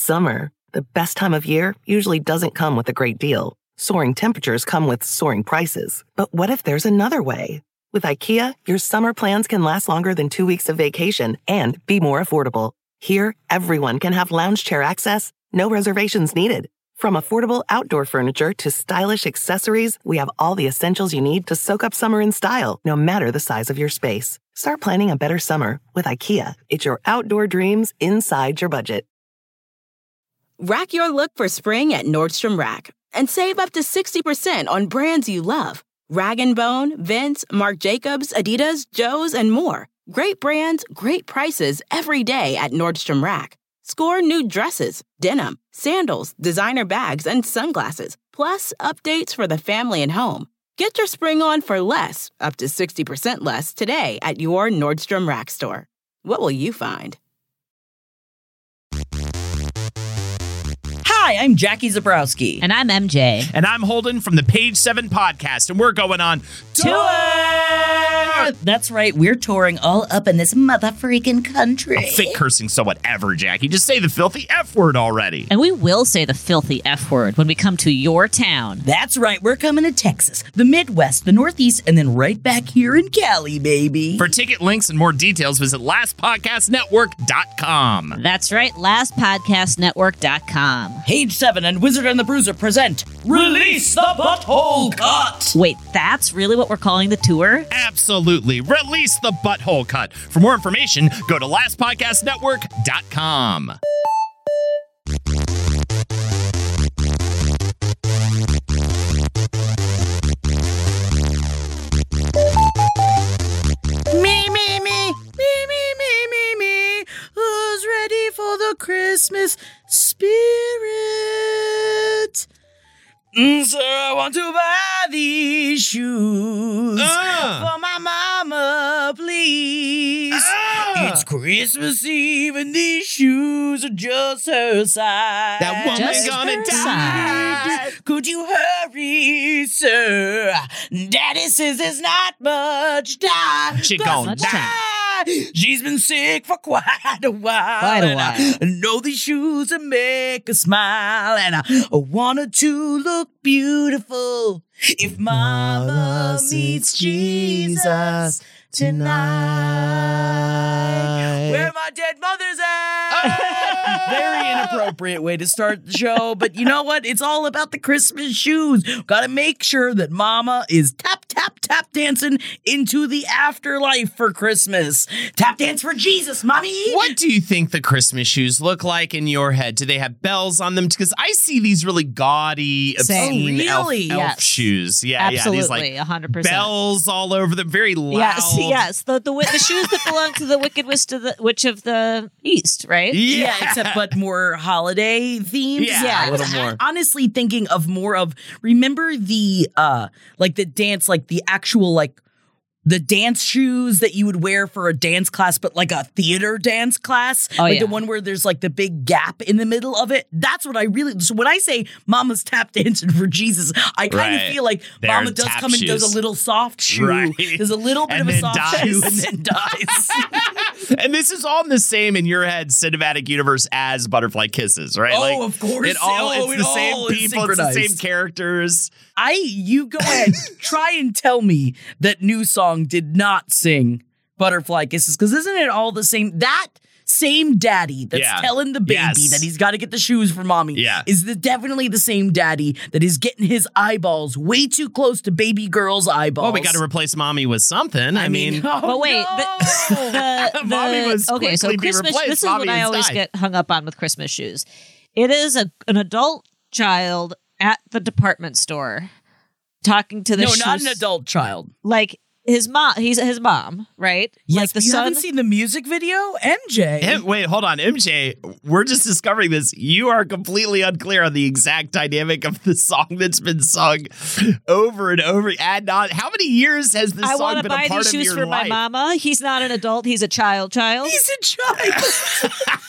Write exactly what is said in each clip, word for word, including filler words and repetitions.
Summer, the best time of year, usually doesn't come with a great deal. Soaring temperatures come with soaring prices. But what if there's another way? With IKEA, your summer plans can last longer than two weeks of vacation and be more affordable. Here, everyone can have lounge chair access, no reservations needed. From affordable outdoor furniture to stylish accessories, we have all the essentials you need to soak up summer in style, no matter the size of your space. Start planning a better summer with IKEA. It's your outdoor dreams inside your budget. Rack your look for spring at Nordstrom Rack and save up to sixty percent on brands you love. Rag and Bone, Vince, Marc Jacobs, Adidas, Joe's, and more. Great brands, great prices every day at Nordstrom Rack. Score new dresses, denim, sandals, designer bags, and sunglasses, plus updates for the family and home. Get your spring on for less, up to sixty percent less, today at your Nordstrom Rack store. What will you find? Hi, I'm Jackie Zabrowski. And I'm M J. And I'm Holden from the Page Seven Podcast, and we're going on tour! That's right, we're touring all up in this mother-freaking country. Oh, fake cursing, so whatever, Jackie. Just say the filthy F word already. And we will say the filthy F word when we come to your town. That's right, we're coming to Texas, the Midwest, the Northeast, and then right back here in Cali, baby. For ticket links and more details, visit last podcast network dot com. That's right, last podcast network dot com. Page seven and Wizard and the Bruiser present Release the Butthole Cut! Wait, that's really what we're calling the tour? Absolutely. Release the Butthole Cut. For more information, go to last podcast network dot com. Me, me, me, me, me, me, me, me. Who's ready for the Christmas spirit? Mm, sir, I want to buy these shoes uh. for my mama, please. Uh. It's Christmas Eve and these shoes are just her size. That woman's Just gonna her die. size. Could you hurry, sir? Daddy says there's not much time. She But gonna die. why? She's been sick for quite a while. Quite a and while. I know these shoes will make her smile. And I want her to look beautiful if Mama meets Jesus tonight. Where my dead mother's at. Very inappropriate way to start the show, but you know what? It's all about the Christmas shoes. Gotta make sure that Mama is tap, tap, tap dancing into the afterlife for Christmas. Tap dance for Jesus, Mommy. What do you think the Christmas shoes look like in your head? Do they have bells on them? Because I see these really gaudy, obscene Oh, really? elf, elf Yes. shoes. Yeah, Absolutely, yeah, these like one hundred percent. bells all over them, very loud. Yes, yes. The, the the shoes that belong to the Wicked Witch, to the Witch of the East, right? Yeah, Yeah, except but more holiday themed. Yeah, I a was little more. honestly thinking of more of remember the uh like the dance, like the actual like the dance shoes that you would wear for a dance class, but like a theater dance class. Oh, like yeah. the one where there's like the big gap in the middle of it. That's what I really so when I say Mama's tap dancing for Jesus, I kind of Right. feel like They're Mama does tap come and does shoes. a little soft shoe. Right. There's a little bit And of a then soft dies. shoe and then dies. And this is all in the same in your head cinematic universe as Butterfly Kisses, right? Oh, of course. It all, Oh, it's it the all same is people, it's the same synchronized. characters. I, you go ahead, try and tell me that New Song did not sing Butterfly Kisses, because isn't it all the same? That same daddy that's Yeah. telling the baby Yes. that he's got to get the shoes for mommy Yeah. is the, definitely the same daddy that is getting his eyeballs way too close to baby girl's eyeballs. Well, we got to replace mommy with something. I, mean, oh, But wait, no. the, the, the Mommy was okay. So quickly be Christmas. replaced. This is Mommy what I has always died. get hung up on with Christmas shoes. It is a an adult child at the department store talking to the no, shoes, not an adult child. like his mom. He's his mom, right? Yes, like the but you son. haven't seen the music video, M J. M- wait, hold on. M J, we're just discovering this. You are completely unclear on the exact dynamic of the song that's been sung over and over. And not, how many years has this I song want to been a buy part these of shoes your for life? my mama. He's not an adult. He's a child. Child. He's a child.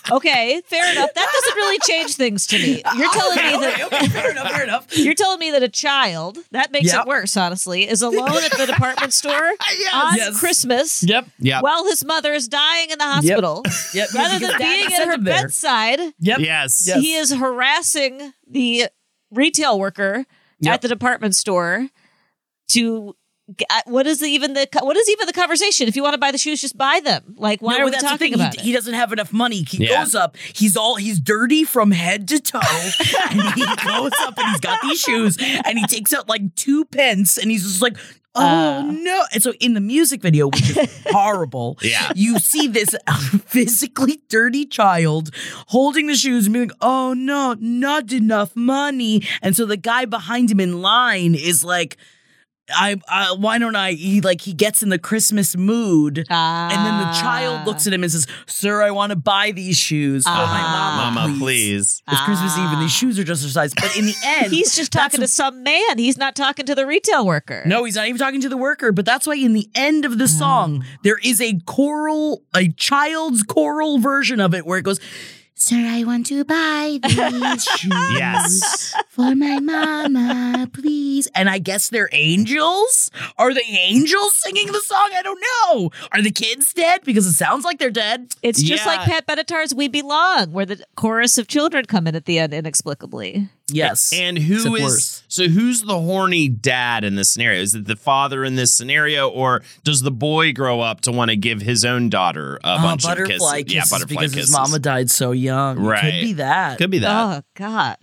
Okay, fair enough. That doesn't really change things to me. You're telling okay, me that okay, okay, fair enough, fair enough. You're telling me that a child, that makes Yep. it worse, honestly, is alone at the department store Yes. on Yes. Christmas Yep. Yep. while his mother is dying in the hospital. Yep. Rather because than Dad being sent at her him there. bedside, Yep. Yes. Yes. he is harassing the retail worker Yep. at the department store to uh, what is the, even the what is even the conversation? If you want to buy the shoes, just buy them. Like, why No, are well, we that's the talking thing. about he, it? he doesn't have enough money. He Yeah. goes up. He's all he's dirty from head to toe, and he goes up and he's got these shoes, and he takes out like two pence, and he's just like, "Oh Uh. no!" And so in the music video, which is horrible, Yeah. you see this physically dirty child holding the shoes and being like, "Oh no, not enough money," and so the guy behind him in line is like. I, I why don't I he like he gets in the Christmas mood Ah. and then the child looks at him and says, "Sir, I want to buy these shoes for my Ah. mama, Mama, please. please. It's Christmas Eve and these Ah. shoes are just her size." But in the end, He's just that's talking to some man. He's not talking to the retail worker. no, he's not even talking to the worker. But that's why in the end of the song, there is a choral, a child's choral version of it where it goes, "Sir, I want to buy these shoes Yes. for my mama, please." And I guess they're angels? Are they angels singing the song? I don't know. Are the kids dead? Because it sounds like they're dead. It's just Yeah. like Pat Benatar's "We Belong," where the chorus of children come in at the end inexplicably. Yes. And who Except is worse. so who's the horny dad in this scenario? Is it the father in this scenario, or does the boy grow up to want to give his own daughter a Oh, bunch butterfly of kisses? kisses, Yeah, butterfly because kisses. his mama died so young. Right. Could be that. Could be that. Oh God.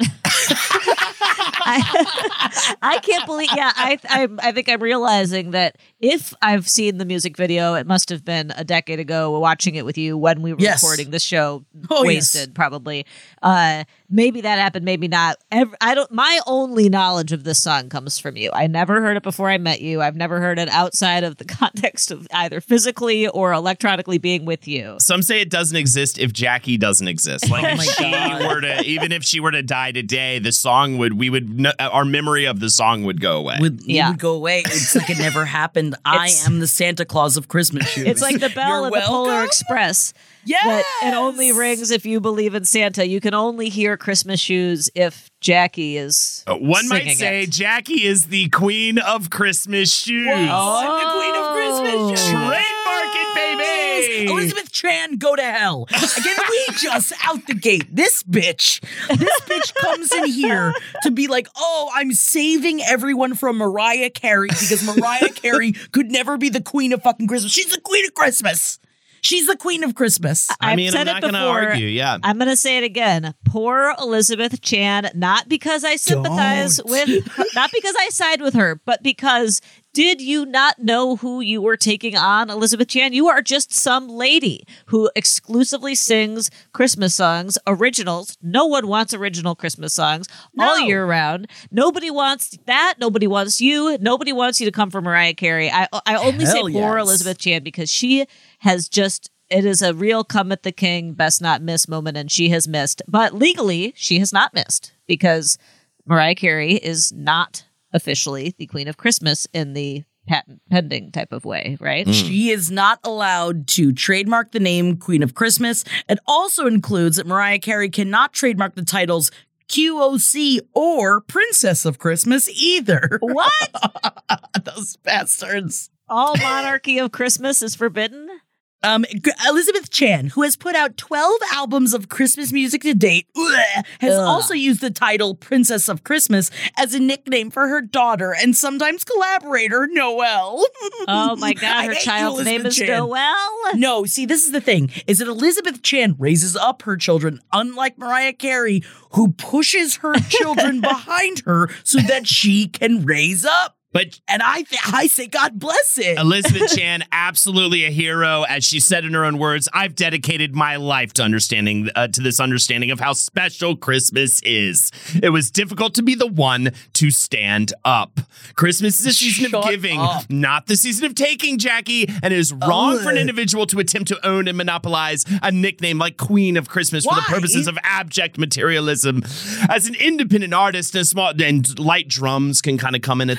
I, I can't believe. Yeah, I, I I think I'm realizing that if I've seen the music video, it must have been a decade ago. Watching it with you when we were Yes. recording this show, Oh, wasted yes. probably. Uh, maybe that happened, maybe not. Ev I don't. My only knowledge of this song comes from you. I never heard it before I met you. I've never heard it outside of the context of either physically or electronically being with you. Some say it doesn't exist if Jackie doesn't exist. Like Oh if my she God. were to, even if she were to die today, the song would, we would, kn- our memory of the song would go away. Would, Yeah. It would go away. It's like it never happened. I It's- am the Santa Claus of Christmas shoes. It's like the bell You're in the Polar welcome. Express. Yes. That it only rings if you believe in Santa. You can only hear Christmas shoes if Jackie is. Uh, One might singing say it. Jackie is the queen of Christmas shoes. Oh, I'm the queen of Christmas shoes. Trademark it, baby. Elizabeth Chan, go to hell. Again, we just out the gate. This bitch, this bitch comes in here to be like, "Oh, I'm saving everyone from Mariah Carey because Mariah Carey could never be the queen of fucking Christmas. She's the queen of Christmas. She's the queen of Christmas." I I've mean, said I'm it not going to before. argue. Yeah. I'm going to say it again. Poor Elizabeth Chan, not because I sympathize Don't. with her, not because I side with her, but because did you not know who you were taking on, Elizabeth Chan? You are just some lady who exclusively sings Christmas songs, originals. No one wants original Christmas songs all No. year round. Nobody wants that. Nobody wants you. Nobody wants you to come from Mariah Carey. I I only Hell say poor yes. Elizabeth Chan because she has just it is a real come at the king, best not miss moment, and she has missed. But legally, she has not missed because Mariah Carey is not officially the Queen of Christmas in the patent pending type of way, right? She is not allowed to trademark the name Queen of Christmas. It also includes that Mariah Carey cannot trademark the titles Q O C or Princess of Christmas either. What? Those bastards. All monarchy of Christmas is forbidden? Um, G- Elizabeth Chan, who has put out twelve albums of Christmas music to date, ugh, has Ugh. also used the title Princess of Christmas as a nickname for her daughter and sometimes collaborator, Noelle. Oh my God, I her hate you, child's name Elizabeth is Chan. Noelle? No, see, this is the thing, is that Elizabeth Chan raises up her children, unlike Mariah Carey, who pushes her children behind her so that she can raise up. But And I th- I say, God bless it. Elizabeth Chan, absolutely a hero. As she said in her own words, I've dedicated my life to understanding, uh, to this understanding of how special Christmas is. It was difficult to be the one to stand up. Christmas is a season Shut of giving, up. not the season of taking, Jackie. And it is wrong for an Ugh. individual to attempt to own and monopolize a nickname like Queen of Christmas for the Why? purposes of abject materialism. As an independent artist and small, and light drums can kind of come in at this point.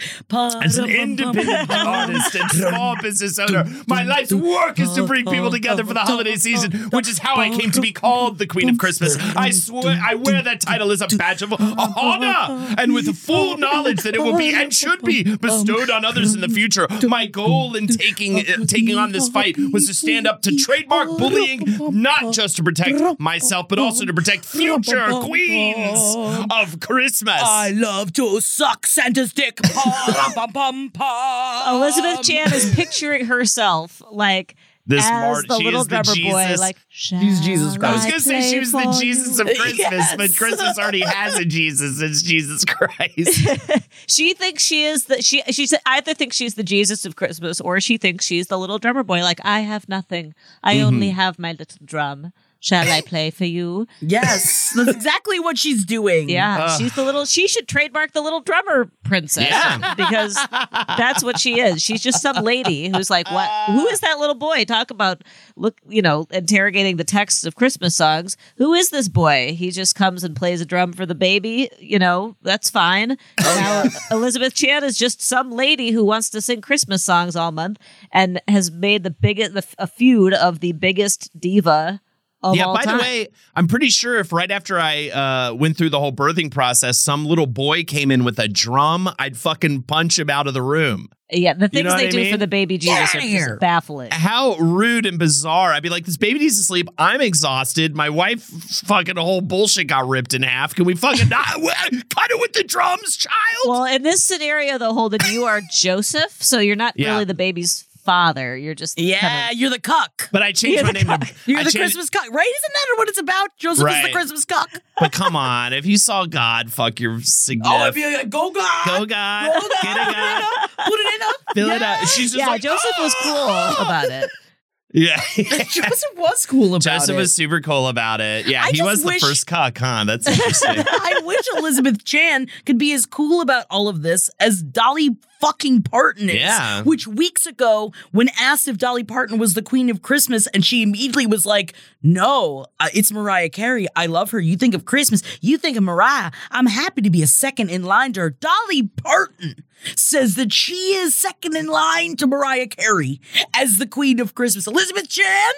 As an independent artist and small business owner, my life's work is to bring people together for the holiday season, which is how I came to be called the Queen of Christmas. I swear I wear that title as a badge of honor, and with full knowledge that it will be and should be bestowed on others in the future. My goal in taking uh, taking on this fight was to stand up to trademark bullying, not just to protect myself, but also to protect future queens of Christmas. I love to suck Santa's dick. Pum, pum, pum, pum. Elizabeth Chan is picturing herself like This as Mart- the she little is the drummer boy, Jesus. like She's Jesus "Shall Christ. I was going to say she was the play Jesus for of Christmas, Yes. but Christmas already has a Jesus. It's Jesus Christ. She thinks she is the she she said either thinks she's the Jesus of Christmas or she thinks she's the little drummer boy. Like, I have nothing. I Mm-hmm. only have my little drum. Shall I play for you? Yes, that's exactly what she's doing. Yeah, she's the little. She should trademark the little drummer princess. Yeah. Because that's what she is. She's just some lady who's like, what? Who is that little boy? Talk about look, you know, interrogating the texts of Christmas songs. Who is this boy? He just comes and plays a drum for the baby. You know, that's fine. Now Elizabeth Chan is just some lady who wants to sing Christmas songs all month and has made the biggest the, a feud of the biggest diva. Of Yeah, all by time. the way, I'm pretty sure if right after I uh, went through the whole birthing process, some little boy came in with a drum, I'd fucking punch him out of the room. Yeah, the things know what they I do mean? for the baby Jesus Get are out of just here. baffling. How rude and bizarre. I'd be like, this baby needs to sleep. I'm exhausted. My wife fucking a whole bullshit got ripped in half. Can we fucking not cut it with the drums, child? Well, in this scenario, though, Holden, you are Joseph, so you're not Yeah. really the baby's father. You're just Yeah, kind of- you're the cuck. But I changed my name to. You're I the changed- Christmas cuck, right? Isn't that what it's about? Joseph is the Right. Christmas cuck. But come on, if you saw God fuck your Oh, significant. I'd be like, go God. Go God, Go God. get it God, Put it in up. fill it up. She's just yeah, like, Joseph was cool about it. yeah. Joseph was cool about Joseph it. was super cool about it. Yeah, I he just was wish- the first cuck, huh? That's interesting. I wish Elizabeth Chan could be as cool about all of this as Dolly fucking Parton is. Yeah. Which weeks ago, when asked if Dolly Parton was the Queen of Christmas, and she immediately was like, no, uh, it's Mariah Carey. I love her. You think of Christmas, you think of Mariah. I'm happy to be a second in line to her. Dolly Parton says that she is second in line to Mariah Carey as the Queen of Christmas. Elizabeth Chan?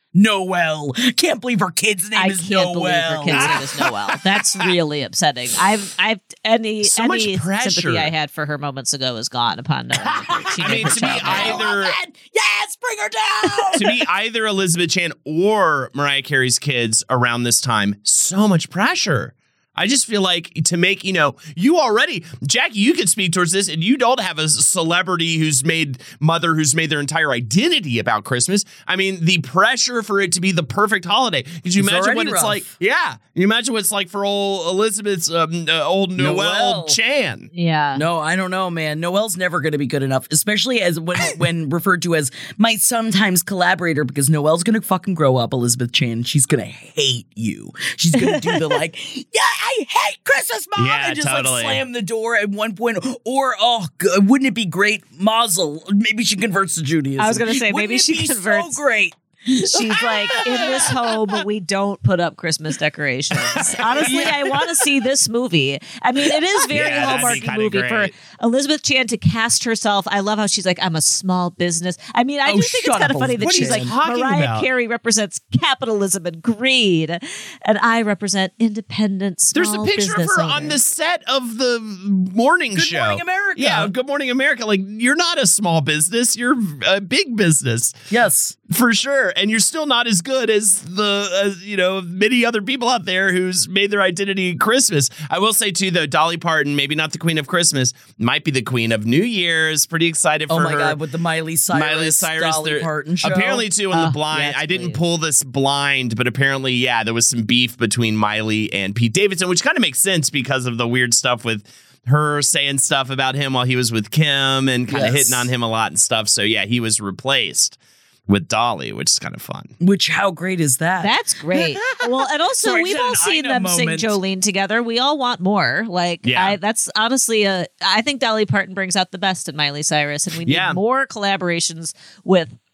Noel. Can't believe her kid's name I is can't Noel. believe her kid's name is Noel. That's really upsetting. I've, I've any So much any pressure. sympathy I had for her moments ago is gone upon knowing that she I named mean, her to me, child Noel. either Yes, bring her down. to me, either Elizabeth Chan or Mariah Carey's kids around this time, so much pressure. I just feel like to make, you know, you already, Jackie, you could speak towards this, and you don't have a celebrity who's made, mother who's made their entire identity about Christmas. I mean, the pressure for it to be the perfect holiday. Could you It's imagine already what it's rough. like? Yeah. You imagine what it's like for old Elizabeth's, um, uh, old Noel, Noel. Chan. Yeah. No, I don't know, man. Noel's never going to be good enough, especially as when when referred to as my sometimes collaborator, because Noel's going to fucking grow up, Elizabeth Chan. She's going to hate you. She's going to do the like, yeah, I hate Christmas, Mom, Yeah, and just totally. like slam the door at one point. Or, oh, g- wouldn't it be great? Mazel. Maybe she converts to Judaism. I was gonna say, Wouldn't maybe it she be converts- so great. She's like, in this home, we don't put up Christmas decorations. Honestly, I want to see this movie. I mean, it is very Yeah, that'd be Hallmarky kinda movie great. for Elizabeth Chan to cast herself. I love how she's like, I'm a small business. I mean, I Oh, do think it's shut kind of up, funny that Elizabeth she's like, Chan. Talking Mariah about? Carey represents capitalism and greed, and I represent independent small There's a picture of business her on owners. the set of the morning Good show. Morning America. Yeah, Good Morning America. Like, you're not a small business, you're a big business. Yes. For sure. And you're still not as good as the, as, you know, many other people out there who's made their identity Christmas. I will say, too, though, Dolly Parton, maybe not the Queen of Christmas, might be the Queen of New Year's. Pretty excited for Oh my her. God, with the Miley Cyrus, Miley Cyrus, Dolly there- Parton show. apparently too in the Oh, blind. yes, I didn't please. pull this blind, but apparently, yeah, there was some beef between Miley and Pete Davidson, which kind of makes sense because of the weird stuff with her saying stuff about him while he was with Kim and kind of Yes. hitting on him a lot and stuff. So yeah, he was replaced with Dolly, which is kind of fun. Which, how great is that? That's great. Well, and also Sorry, we've just all an seen Ina them moment. sing Jolene together. We all want more. Like, Yeah. I, that's honestly a. I think Dolly Parton brings out the best in Miley Cyrus, and we need Yeah. more collaborations with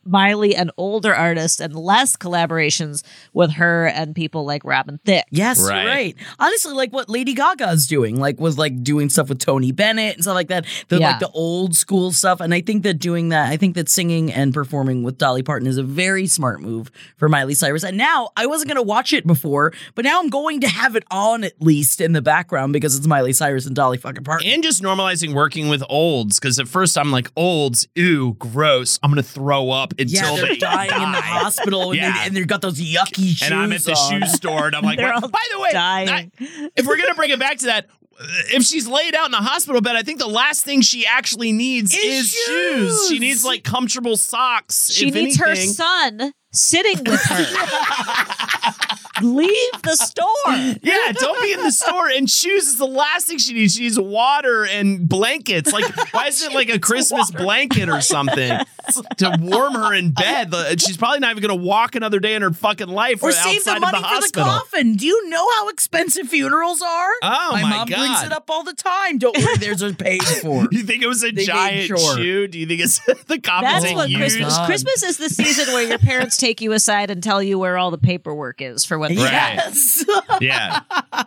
Miley an older artist and less collaborations with her and people like Robin Thicke. Yes, Right. right. Honestly, like what Lady Gaga's doing, like was like doing stuff with Tony Bennett and stuff like that. The Yeah. like the old school stuff. And I think that doing that, I think that singing and performing with Dolly Parton is a very smart move for Miley Cyrus. And now I wasn't gonna watch it before, but now I'm going to have it on at least in the background because it's Miley Cyrus and Dolly fucking Parton. And just normalizing working with olds, because at first I'm like, olds, ew, gross. I'm gonna throw up yeah, until they're they dying in the die. hospital, and, Yeah. they, and they've got those yucky shoes. And I'm at the on. shoe store, and I'm like, They're what? all By the way, dying. I- if we're gonna bring it back to that, if she's laid out in a hospital bed, I think the last thing she actually needs Is is, shoes. shoes. She needs like comfortable socks. She if needs her anything. son sitting with her. Leave the store. Yeah, don't be in the store. And shoes is the last thing she needs. She needs water and blankets. Like, why isn't it like a Christmas blanket or something to warm her in bed? The- She's probably not even going to walk another day in her fucking life Or or save outside the money of the for hospital. the coffin. Do you know how expensive funerals are? Oh, my mom brings God. it up all the time. Don't worry, there's a paid for. You think it was a They made giant sure. shoe? Do you think it's the coffin That's ain't what used? Christmas. God. Christmas is the season where your parents take you aside and tell you where all the paperwork is for when. Right. Yes. Yeah.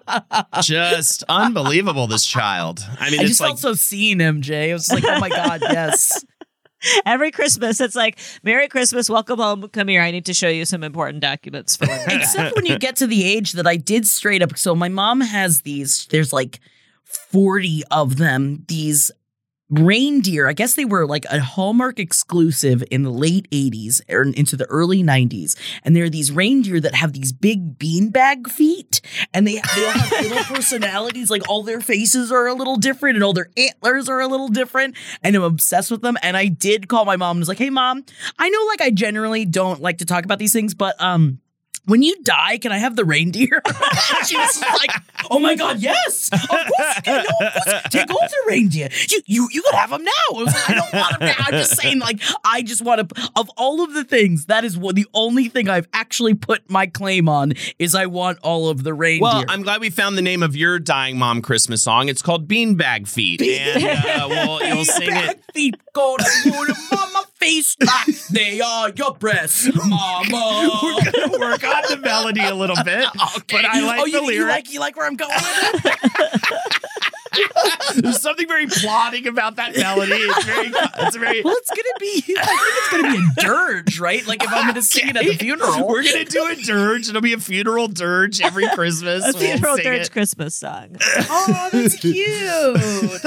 Just unbelievable, this child. I mean, I it's just like, felt so seen, M J. I was like, oh my God, yes. Every Christmas, it's like, Merry Christmas, welcome home, come here. I need to show you some important documents for when we're Except when you get to the age that I did straight up. So my mom has these, there's like forty of them, these reindeer. I guess they were like a Hallmark exclusive in the late eighties or into the early nineties. And they're these reindeer that have these big beanbag feet. And they, they all have little personalities. Like all their faces are a little different and all their antlers are a little different. And I'm obsessed with them. And I did call my mom and was like, hey, Mom, I know like I generally don't like to talk about these things, but um, when you die, can I have the reindeer? And she was like, oh my God, yes. Of course you can. No, of course. Take all the reindeer. You you you could have them now. I was like, I don't want them now. I'm just saying, like, I just want to, of all of the things, that is what the only thing I've actually put my claim on is I want all of the reindeer. well, I'm glad we found the name of your dying mom Christmas song. It's called Beanbag Feet. And uh, we'll, you'll sing Beanbag it. feet go to the mama face like they are your breasts, mama. We're going to work on the melody a little bit, Okay. but I like oh, the you, you lyric. like you like where I'm going with it? There's something very plotting about that melody. It's very, it's very. Well, it's gonna be. I think it's gonna be a dirge, right? Like if I'm gonna sing it at the funeral. We're gonna do a dirge. It'll be a funeral dirge every Christmas. A We'll funeral sing dirge it. Christmas song. Oh, that's cute.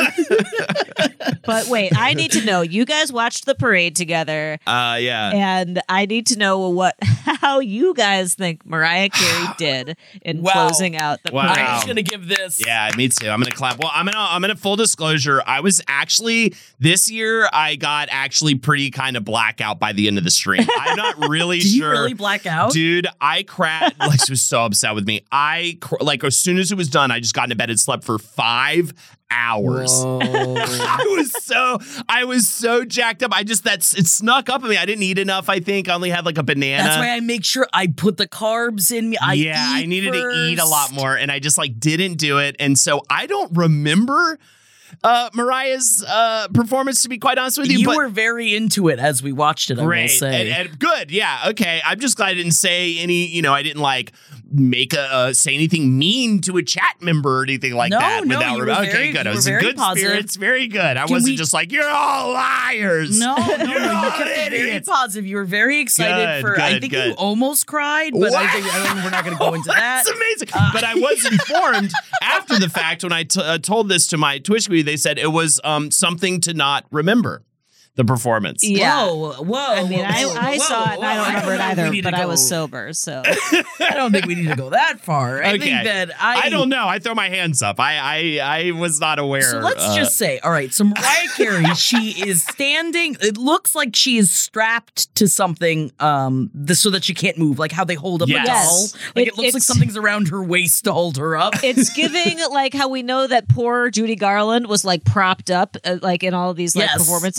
But wait, I need to know. You guys watched the parade together, Uh, yeah. and I need to know what how you guys think Mariah Carey did in Wow. closing out the Wow. parade. I'm just gonna give this. Yeah, me too. I'm gonna clap. Well, I'm gonna I'm gonna full disclosure. I was actually this year I got actually pretty kind of blackout by the end of the stream. I'm not really Did you sure. really black out? Dude, I cracked. Like, she was so upset with me. I cr- like as soon as it was done, I just got into bed and slept for five hours. I was so I was so jacked up. I just that's it snuck up on me. I didn't eat enough. I think I only had like a banana. That's why I make sure I put the carbs in me. I yeah, I eat needed to eat a lot first. more, and I just like didn't do it. And so I don't remember uh, Mariah's uh, performance, to be quite honest with you. You but were very into it as we watched it. I will great say. and, and good. Yeah, okay. I'm just glad I didn't say any. You know, I didn't like make a uh, say anything mean to a chat member or anything like No, that. no, without you were okay, very- good. you I were was in very good positive. spirits. Very good. I Can wasn't we- just like you're all liars. No, no, no. You're You all kept it very idiots. positive. You were very excited Good, for. I good, think good. you almost cried, but I Wow. think I don't, we're not going to go into that. That's amazing. but I was informed after the fact when I t- uh, told this to my Twitch community. They said it was um, something to not remember. The performance. Yeah. Whoa, whoa. I mean, I, whoa, I whoa, saw it and I whoa. don't remember it know if we either, need to but I go- was sober, so. I don't think we need to go that far. I Okay. think that I. I don't know. I throw my hands up. I I, I was not aware. So let's uh, just say, all right, so Mariah Carey, she is standing, it looks like she is strapped to something um, the, so that she can't move, like how they hold up Yes. a doll. Yes. Like It- it, looks like it's- something's around her waist to hold her up. It's giving like how we know that poor Judy Garland was like propped up uh, like in all of these like Yes. performances at the end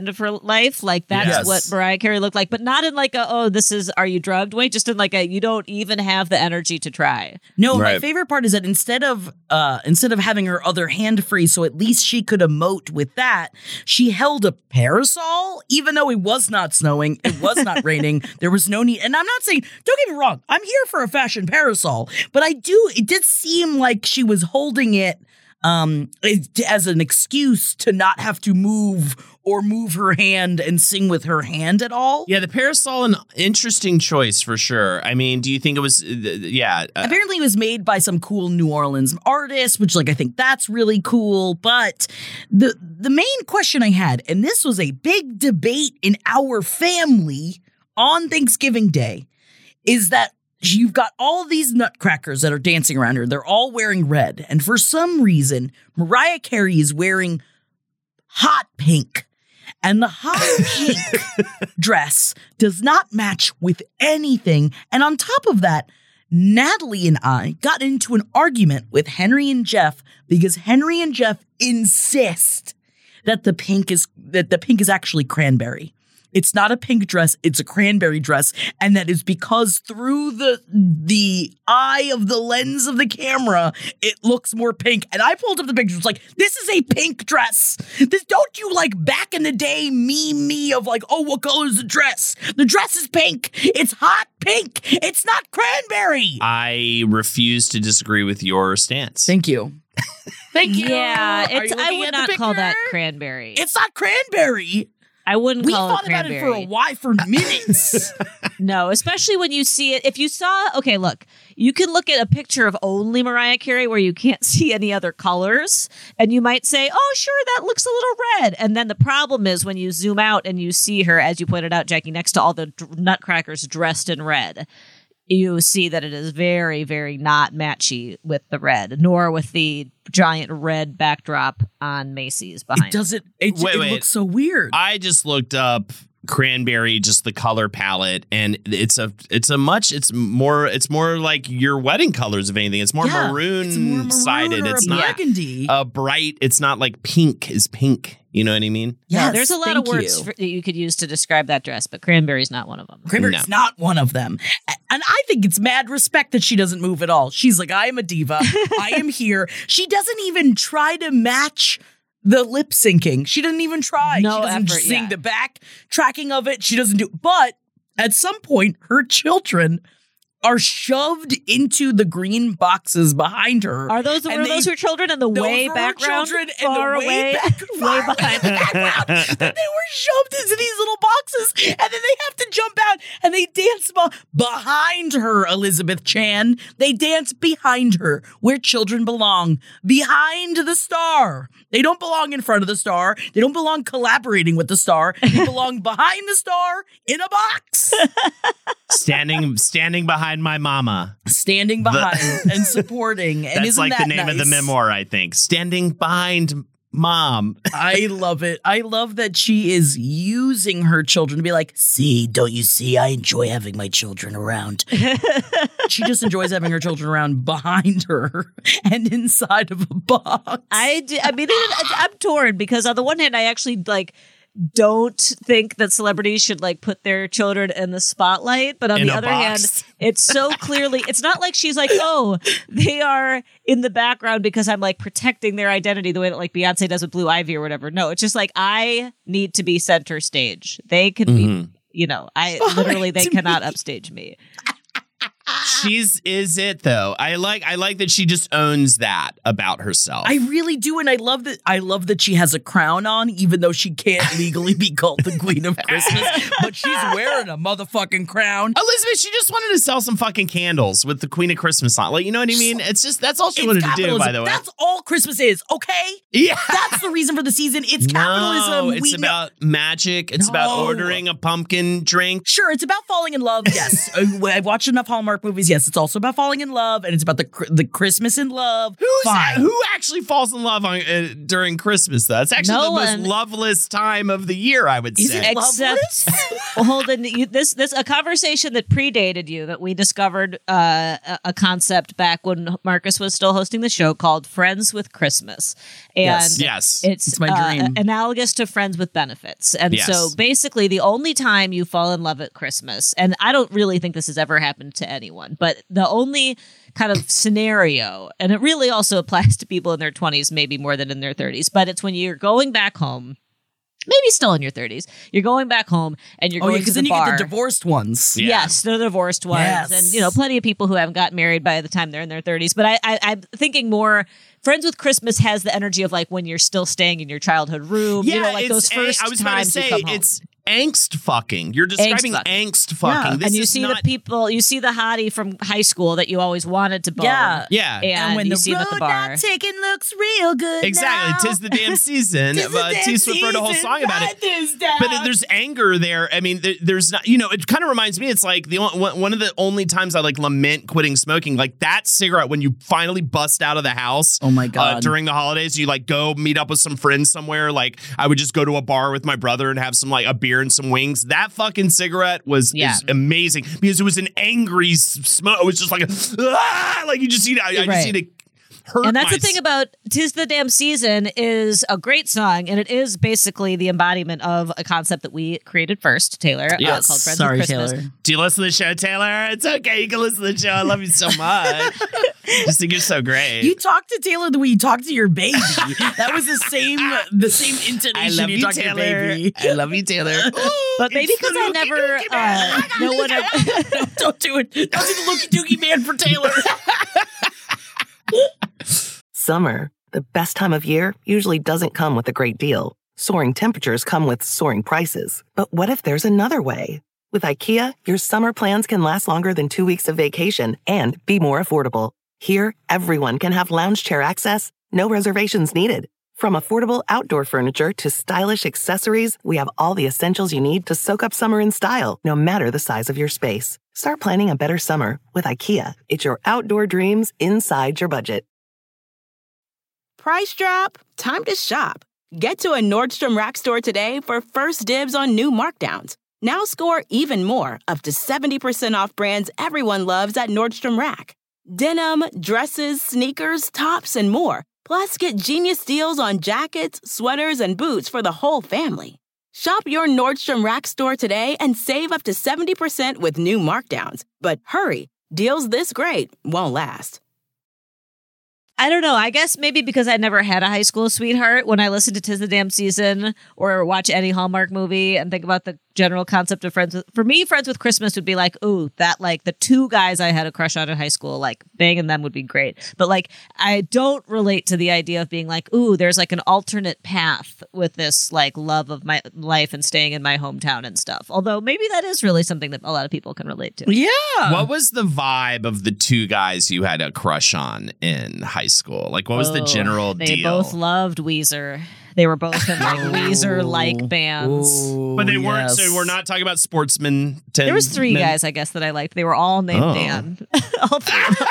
of her life. Like that's Yes. what Mariah Carey looked like, but not in like a, oh, this is, are you drugged way? Just in like a, you don't even have the energy to try. No, my Right. favorite part is that instead of uh, instead of having her other hand free, so at least she could emote with that, she held a parasol, even though it was not snowing, it was not raining, there was no need. And I'm not saying, don't get me wrong, I'm here for a fashion parasol, but I do, it did seem like she was holding it um, as an excuse to not have to move or move her hand and sing with her hand at all. Yeah, the parasol, an interesting choice for sure. I mean, do you think it was, uh, yeah. Uh, Apparently it was made by some cool New Orleans artist, which like I think that's really cool. But the the main question I had, and this was a big debate in our family on Thanksgiving Day, is that you've got all these nutcrackers that are dancing around her. They're all wearing red. And for some reason, Mariah Carey is wearing hot pink. And the hot pink dress does not match with anything. And on top of that, Natalie and I got into an argument with Henry and Jeff because Henry and Jeff insist that the pink is that the pink is actually cranberry. It's not a pink dress, it's a cranberry dress, and that is because through the the eye of the lens of the camera, it looks more pink. And I pulled up the pictures, like, this is a pink dress. This don't you like back in the day meme me of like, oh, what color is the dress? The dress is pink. It's hot pink. It's not cranberry. I refuse to disagree with your stance. Thank you. Thank you. Yeah, Are it's, you I looking would at the not call that picture? cranberry. It's not cranberry. I wouldn't We call thought it about it cranberry. for a while, for minutes. No, especially when you see it. If you saw, okay, look, you can look at a picture of only Mariah Carey where you can't see any other colors, and you might say, oh, sure, that looks a little red. And then the problem is when you zoom out and you see her, as you pointed out, Jackie, next to all the d- nutcrackers dressed in red, you see that it is very, very not matchy with the red, nor with the giant red backdrop on Macy's behind. It doesn't, it, Wait, it wait. looks so weird. I just looked up cranberry, just the color palette, and it's a it's a much it's more it's more like your wedding colors, if anything. It's more Yeah, maroon it's more maroon sided. or It's a not burgundy. a bright. It's not like pink is pink. You know what I mean? Yeah, Yes, there's a lot thank of words you. for, that you could use to describe that dress, but cranberry's not one of them. Cranberry's No. not one of them. A- And I think it's mad respect that she doesn't move at all. She's like, I am a diva. I am here. She doesn't even try to match the lip syncing. She doesn't even try. No she doesn't effort, sing yeah. the back tracking of it. She doesn't do But at some point, her children are shoved into the green boxes behind her. Are those And were they- those her children in the Those way were her background, children in far the away, way, back, way far away behind? in the background, that they were shoved into these little boxes, and then they have to jump out and they dance be- behind her, Elizabeth Chan. They dance behind her, where children belong, behind the star. They don't belong in front of the star. They don't belong collaborating with the star. They belong behind the star in a box, Standing standing behind my mama. standing behind and supporting. And That's isn't like that the name of the nice? memoir, I think. Standing behind mom. I love it. I love that she is using her children to be like, see, don't you see? I enjoy having my children around. She just enjoys having her children around behind her and inside of a box. I, do, I mean, it- I'm torn because on the one hand, I actually like don't think that celebrities should like put their children in the spotlight, but on In the a other box. hand, it's so clearly it's not like she's like, oh, they are in the background because I'm like protecting their identity the way that like Beyonce does with Blue Ivy or whatever. No, it's just like I need to be center stage. They can Mm-hmm. be, you know, I literally they cannot upstage me. She's is it though. I like I like that she just owns that about herself. I really do, and I love that. I love that she has a crown on, even though she can't legally be called the Queen of Christmas. But she's wearing a motherfucking crown. Elizabeth, she just wanted to sell some fucking candles with the Queen of Christmas on. Like, you know what I mean? It's just that's all she It's wanted to do, capitalism. by the way. That's all Christmas is, okay? yeah. That's the reason for the season. It's capitalism. No, it's We know- about magic. It's about No. ordering a pumpkin drink. Sure, it's about falling in love. Yes, Uh, I've watched enough Hallmark movies. yes, it's also about falling in love, and it's about the the Christmas in love. Who's Fine. who actually falls in love on, uh, during Christmas, though? It's actually No the most one. loveless time of the year, I would Is say. it Except, well, Holden, you, this this a conversation that predated you that we discovered uh, a, a concept back when Marcus was still hosting the show called Friends with Christmas, and Yes. Yes. it's, It's my uh, dream. analogous to Friends with Benefits. And Yes. so basically the only time you fall in love at Christmas, and I don't really think this has ever happened to anyone, but the only kind of scenario, and it really also applies to people in their twenties, maybe more than in their thirties, but it's when you're going back home, maybe still in your thirties, you're going back home and you're Oh, yeah, going to because the then you bar. get the divorced ones. Yeah. Yes, the divorced ones, Yes. and you know, plenty of people who haven't got married by the time they're in their thirties. But I, I, I'm thinking more. Friends with Christmas has the energy of like when you're still staying in your childhood room. Yeah, you know, like it's, those first I was about to times you say, come home. it's angst fucking. You're describing fucking. angst fucking. Yeah. This and you is see not, the people, you see the hottie from high school that you always wanted to bone. Yeah. Yeah. and, And when you the see them road at the bar. not taken looks real good Exactly. now. Tis the damn season. Tis the uh, damn T-Swift wrote a whole season. song about it. Write this down. But it- there's anger there. I mean, there, there's not, you know, it kind of reminds me, it's like the on- one one of the only times I like lament quitting smoking, like that cigarette when you finally bust out of the house. Oh my God. Uh, during the holidays, you like go meet up with some friends somewhere. Like I would just go to a bar with my brother and have some like a beer and some wings. That fucking cigarette was Yeah. is amazing because it was an angry s- smoke. It was just like, a, ah! like you just need, I, I just Right. need to hurt And that's my the thing about "Tis the Damn Season" is a great song, and it is basically the embodiment of a concept that we created first, Taylor, uh, Yes. called Friends Sorry, with Christmas. Taylor. Do you listen to the show, Taylor? It's okay. You can listen to the show. I love you so much. Just think you're so great. You talk to Taylor the way you talk to your baby. That was the same the same intonation I love you, you, talk to your Taylor. baby. I love you, Taylor. But maybe It's because the I Looky never, Dookie Man. uh, no one ever. No, don't do it. Don't do the Looky Dookie Man for Taylor. Summer, the best time of year, usually doesn't come with a great deal. Soaring temperatures come with soaring prices. But what if there's another way? With IKEA, your summer plans can last longer than two weeks of vacation and be more affordable. Here, everyone can have lounge chair access, no reservations needed. From affordable outdoor furniture to stylish accessories, we have all the essentials you need to soak up summer in style, no matter the size of your space. Start planning a better summer with IKEA. It's your outdoor dreams inside your budget. Price drop? Time to shop. Get to a Nordstrom Rack store today for first dibs on new markdowns. Now score even more, up to seventy percent off brands everyone loves at Nordstrom Rack. Denim, dresses, sneakers, tops, and more. Plus, get genius deals on jackets, sweaters, and boots for the whole family. Shop your Nordstrom Rack store today and save up to seventy percent with new markdowns. But hurry, deals this great won't last. I don't know. I guess maybe because I never had a high school sweetheart, when I listen to "Tis the Damn Season" or watch any Hallmark movie and think about the general concept of friends with, for me, Friends with Christmas would be like, ooh, that like the two guys I had a crush on in high school, like banging them would be great. But like, I don't relate to the idea of being like, ooh, there's like an alternate path with this like love of my life and staying in my hometown and stuff. Although maybe that is really something that a lot of people can relate to. Yeah. What was the vibe of the two guys you had a crush on in high school? Like, what was the Oh, general they deal? both loved Weezer. They were both in like Weezer-like bands. Ooh, but they weren't, yes. so we're not talking about sportsmen. Ten There was three men? guys, I guess, that I liked. They were all named Oh. Dan. all three of them.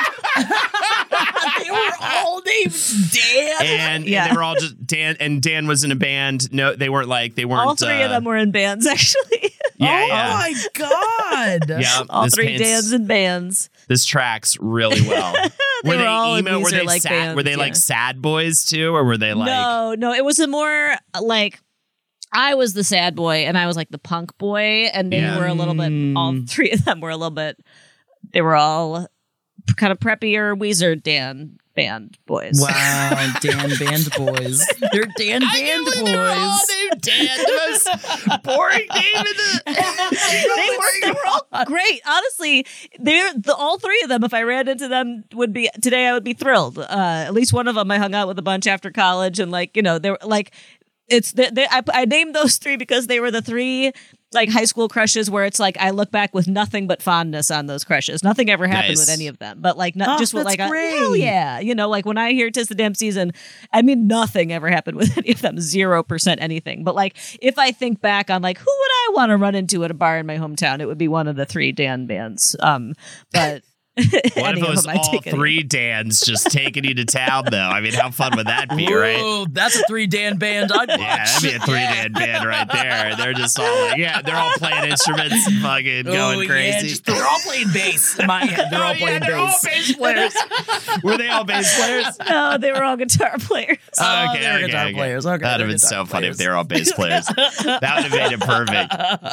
They were all named Dan. And, Yeah. and they were all just Dan, and Dan was in a band. No, they weren't like, they weren't. All three uh, of them were in bands, actually. Yeah, oh yeah. my God. Yeah, all this three paints- Dans in bands. This tracks really well. They were were they all in emo? Were they Weezer-like sad? bands, were they like yeah. sad boys too, or were they like? no, no, it was a more like I was the sad boy and I was like the punk boy, and they Yeah. were a little bit. All three of them were a little bit. They were all kind of preppier Weezer Dan band boys. Wow, Dan Band Boys. They're Dan I Band can't believe they were all Boys. named Dan, the most boring name in the. they were they were all great. Honestly, they're the all three of them. If I ran into them, would be today. I would be thrilled. Uh, at least one of them I hung out with a bunch after college, and like you know, they were like. It's they, they, I, I named those three because they were the three like high school crushes where it's like I look back with nothing but fondness on those crushes. Nothing ever happened Nice. with any of them, but like not Oh, just with that's like a, great. hell yeah, you know, like when I hear "Tis the Damn Season," I mean nothing ever happened with any of them, zero percent anything. But like if I think back on like who would I want to run into at a bar in my hometown, it would be one of the three Dan bands. Um, but. What if it was all three Dans just taking you to town, though? I mean, how fun would that be, Whoa, right? That's a three Dan band I'd watch. Yeah, that'd be a three Dan band right there. They're just all like, yeah, they're all playing instruments and fucking Oh, going yeah, crazy. just- they're all playing bass. In my head, they're all Oh, playing yeah, they're all bass. bass players. Were they all bass players? No, they were all guitar players. Oh, okay, they were okay, guitar okay. players. Okay, That'd they're have been guitar so funny if players. they were all bass players. That would have made it perfect.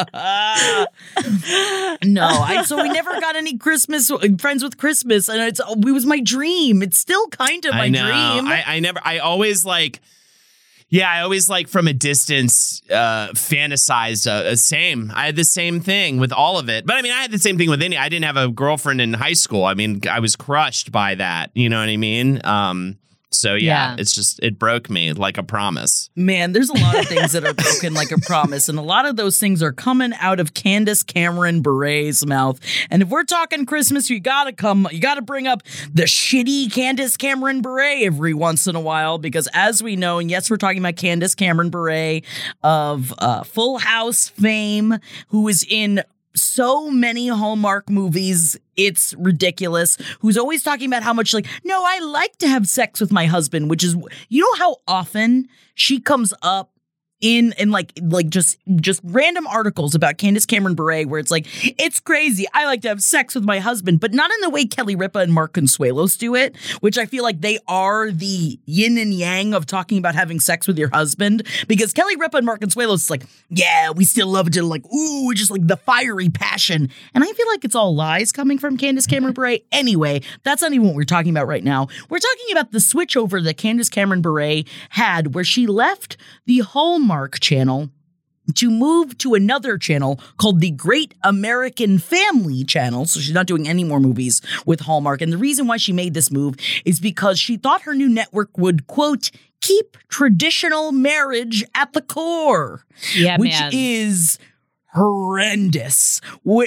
No, I so we never got any Christmas Friends with Christmas, and it's it was my dream. It's still kind of my I know. dream. I, I never. I always like. Yeah, I always like from a distance uh, fantasized. Uh, same. I had the same thing with all of it. But I mean, I had the same thing with any. I didn't have a girlfriend in high school. I mean, I was crushed by that. You know what I mean? Um, so yeah, Yeah. it's just it broke me like a promise. Man, there's a lot of things that are broken like a promise, and a lot of those things are coming out of Candace Cameron Bure's mouth. And if we're talking Christmas, you gotta come, you gotta bring up the shitty Candace Cameron Bure every once in a while, because as we know, and yes, we're talking about Candace Cameron Bure of uh, Full House fame, who is in so many Hallmark movies, it's ridiculous, who's always talking about how much like, no, I like to have sex with my husband, which is, you know how often she comes up in in like like just just random articles about Candace Cameron Bure where it's like, it's crazy, I like to have sex with my husband, but not in the way Kelly Ripa and Mark Consuelos do it, which I feel like they are the yin and yang of talking about having sex with your husband, because Kelly Ripa and Mark Consuelos is like, yeah, we still love it, like, ooh, just like the fiery passion, and I feel like it's all lies coming from Candace Cameron Bure. Anyway, that's not even what we're talking about right now. We're talking about the switchover that Candace Cameron Bure had, where she left the Hallmark channel to move to another channel called the Great American Family Channel. So she's not doing any more movies with Hallmark. And the reason why she made this move is because she thought her new network would, quote, keep traditional marriage at the core. Yeah, which man. is horrendous.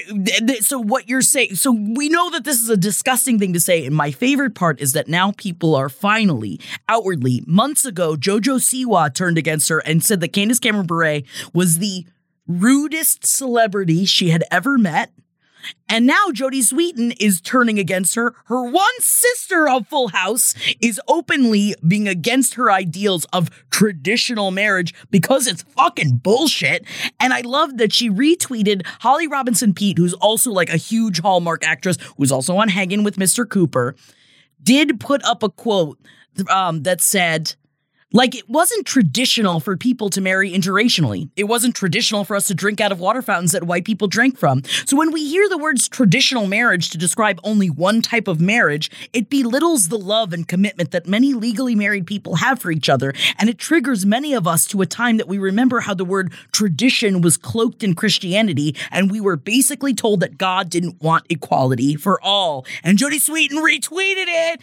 So what you're saying, so we know that this is a disgusting thing to say, and my favorite part is that now people are finally, outwardly, months ago, JoJo Siwa turned against her and said that Candace Cameron Bure was the rudest celebrity she had ever met. And now Jodie Sweetin is turning against her. Her one sister of Full House is openly being against her ideals of traditional marriage because it's fucking bullshit. And I love that she retweeted Holly Robinson Peete, who's also like a huge Hallmark actress, who's also on Hangin' with Mister Cooper, did put up a quote um, that said, like, it wasn't traditional for people to marry interracially. It wasn't traditional for us to drink out of water fountains that white people drank from. So when we hear the words traditional marriage to describe only one type of marriage, it belittles the love and commitment that many legally married people have for each other. And it triggers many of us to a time that we remember how the word tradition was cloaked in Christianity, and we were basically told that God didn't want equality for all. And Jodie Sweetin retweeted it.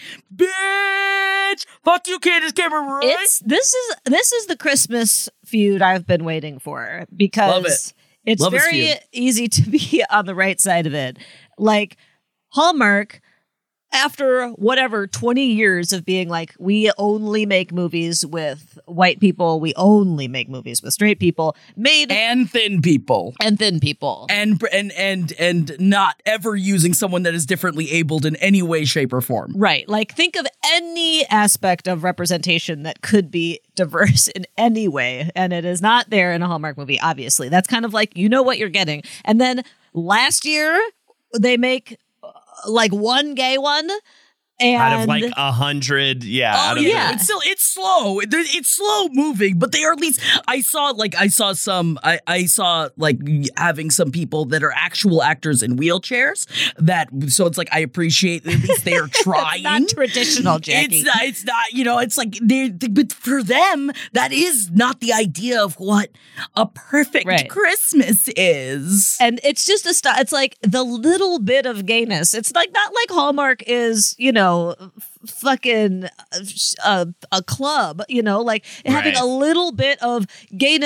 Bitch! Fuck you, Candace Cameron Bure. It's this is this is the Christmas feud I've been waiting for, because Love it. it's Love this very feud. easy to be on the right side of it. Like Hallmark, after whatever twenty years of being like, we only make movies with white people, we only make movies with straight people, made and thin people. and thin people. And and and and not ever using someone that is differently abled in any way, shape, or form. Right. Like, think of any aspect of representation that could be diverse in any way, and it is not there in a Hallmark movie, obviously. That's kind of like, you know what you're getting. And then last year, they make uh, like one gay one. And Out of like a hundred, yeah. Oh out of yeah, the- it's still it's slow. It- It's slow moving, but they are at least. I saw like I saw some. I I saw like having some people that are actual actors in wheelchairs. That so it's like I appreciate at least they are trying. not traditional, Jackie. It's not, it's not, you know, it's like, they but for them, that is not the idea of what a perfect Right. Christmas is. And it's just a st- it's like the little bit of gayness. It's like not like Hallmark is, you know, f- fucking uh, a, a club, you know, like having Right. a little bit of gayness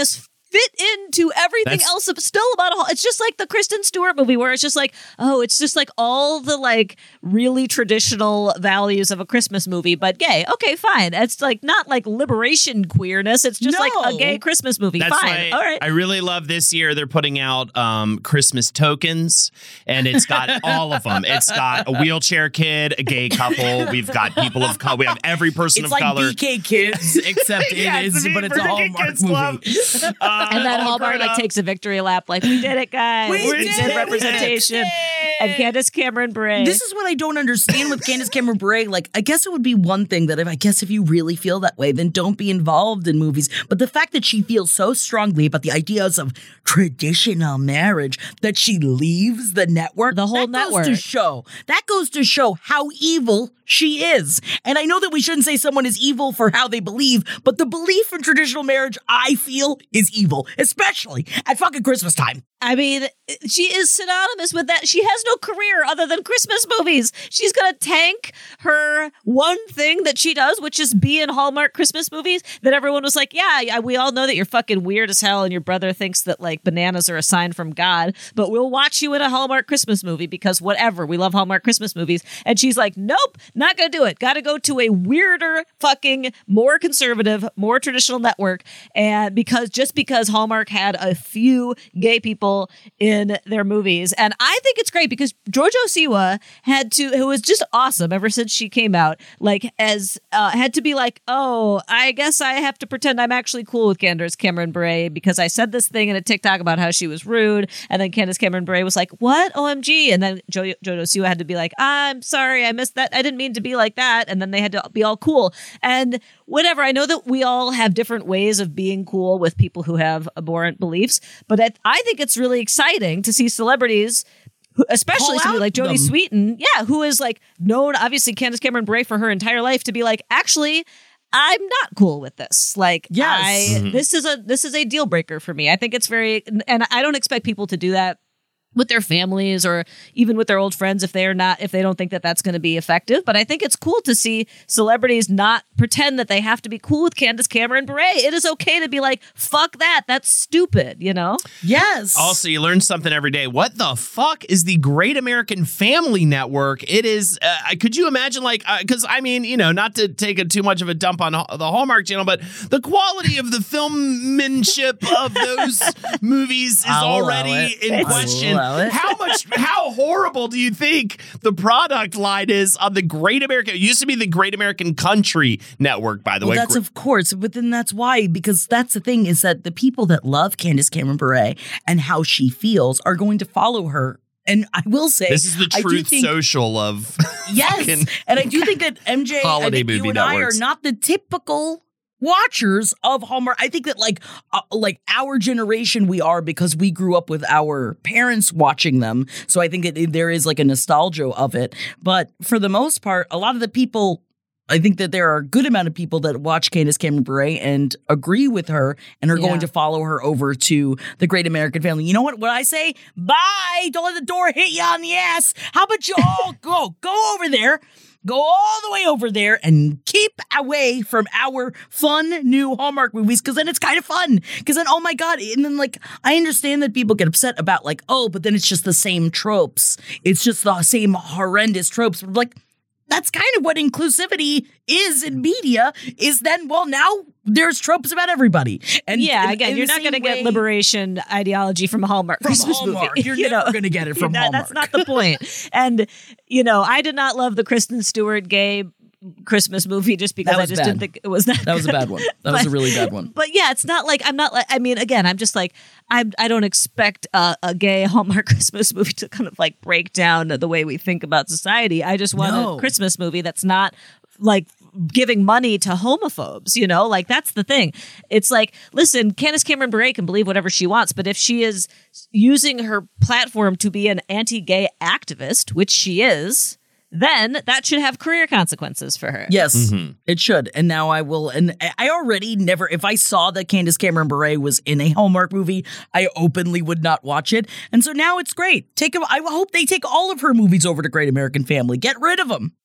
fit into everything That's- else still about a, it's just like the Kristen Stewart movie where it's just like, oh, it's just like all the like really traditional values of a Christmas movie, but gay. Okay, fine. It's like not like liberation queerness. It's just No. like a gay Christmas movie. That's Fine. why All right. I really love this year. They're putting out um, Christmas tokens, and it's got all of them. It's got a wheelchair kid, a gay couple. We've got people of color. We have every person It's of like color. B K Kids, except it Yeah, is, it's but it's a B K Hallmark Kids movie. Club. Uh, And then all Hallmark grown like up. takes a victory lap, like we did it, guys. We We, did did it, representation. we did And it. Candace Cameron Bure. This is what I don't understand with Candace Cameron Bure. Like, I guess it would be one thing that if I guess if you really feel that way, then don't be involved in movies. But the fact that she feels so strongly about the ideas of traditional marriage that she leaves the network, The whole that network. goes to show that goes to show how evil she is. And I know that we shouldn't say someone is evil for how they believe, but the belief in traditional marriage, I feel, is evil, especially at fucking Christmas time. I mean, she is synonymous with that. She has no career other than Christmas movies. She's going to tank her one thing that she does, which is be in Hallmark Christmas movies that everyone was like, yeah, yeah, we all know that you're fucking weird as hell and your brother thinks that like bananas are a sign from God, but we'll watch you in a Hallmark Christmas movie because whatever, we love Hallmark Christmas movies. And she's like, nope, not going to do it. Got to go to a weirder, fucking more conservative, more traditional network. And because just because Hallmark had a few gay people in their movies. And I think it's great because Jojo Siwa had to, who was just awesome ever since she came out, like as uh, had to be like, oh, I guess I have to pretend I'm actually cool with Candace Cameron Bure because I said this thing in a TikTok about how she was rude. And then Candace Cameron Bure was like, what? O M G. And then jo- Jojo Siwa had to be like, I'm sorry, I missed that. I didn't mean to be like that. And then they had to be all cool. And whatever. I know that we all have different ways of being cool with people who have abhorrent beliefs, but I, I think it's really exciting to see celebrities, who, especially Call somebody out like Jodie them. Sweetin, yeah, who is like known, obviously Candace Cameron Bure for her entire life, to be like, actually, I'm not cool with this. Like, Yes. I, Mm-hmm. this is a this is a deal breaker for me. I think it's very, and I don't expect people to do that with their families or even with their old friends if they're not, if they don't think that that's going to be effective. But I think it's cool to see celebrities not pretend that they have to be cool with Candace Cameron Bure. It is okay to be like, fuck that. That's stupid, you know? Yes. Also, you learn something every day. What the fuck is the Great American Family Network? It is, uh, could you imagine, like, because, uh, I mean, you know, not to take a, too much of a dump on the Hallmark Channel, but the quality of the filmmanship of those movies is I'll allow already it. in I'll question. allow it. How much, how horrible do you think the product line is on the Great American, it used to be the Great American Country Network, by the Well, way. that's of course, but then that's why, because that's the thing is that the people that love Candace Cameron Bure and how she feels are going to follow her. And I will say, This is the I do truth think- social of Yes, fucking and I do think that M J holiday and movie you and I are networks. not the typical watchers of Hallmark. I think that like uh, like our generation we are because we grew up with our parents watching them. So I think that there is like a nostalgia of it. But for the most part, a lot of the people, I think that there are a good amount of people that watch Candace Cameron Bure and agree with her and are Yeah. going to follow her over to the Great American Family. You know what? What I say? Bye. Don't let the door hit you on the ass. How about you all go go over there? Go all the way over there and keep away from our fun new Hallmark movies because then it's kind of fun. Because then, oh my God. And then, like, I understand that people get upset about, like, oh, but then it's just the same tropes. It's just the same horrendous tropes. But, like, that's kind of what inclusivity is in media, is then, well, now there's tropes about everybody. And Yeah, in- again, in you're the not going to same get way- liberation ideology from a Hallmark From Christmas Hallmark. movie. You're you never know? gonna get it from That- That's Hallmark. not the point. And, you know, I did not love the Kristen Stewart gay Christmas movie just because That I was just bad. didn't think it was that That was a good. bad one. That was a But- really bad one. But yeah, it's not like I'm not like I mean, again, I'm just like I I don't expect a, a gay Hallmark Christmas movie to kind of like break down the way we think about society. I just want No. a Christmas movie that's not like giving money to homophobes, you know, like that's the thing. It's like, listen, Candace Cameron Bure can believe whatever she wants, but if she is using her platform to be an anti-gay activist, which she is, then that should have career consequences for her. Yes, it should. And now I will. And I already never, if I saw that Candace Cameron Bure was in a Hallmark movie, I openly would not watch it. And so now it's great. Take them. I hope they take all of her movies over to Great American Family. Get rid of them.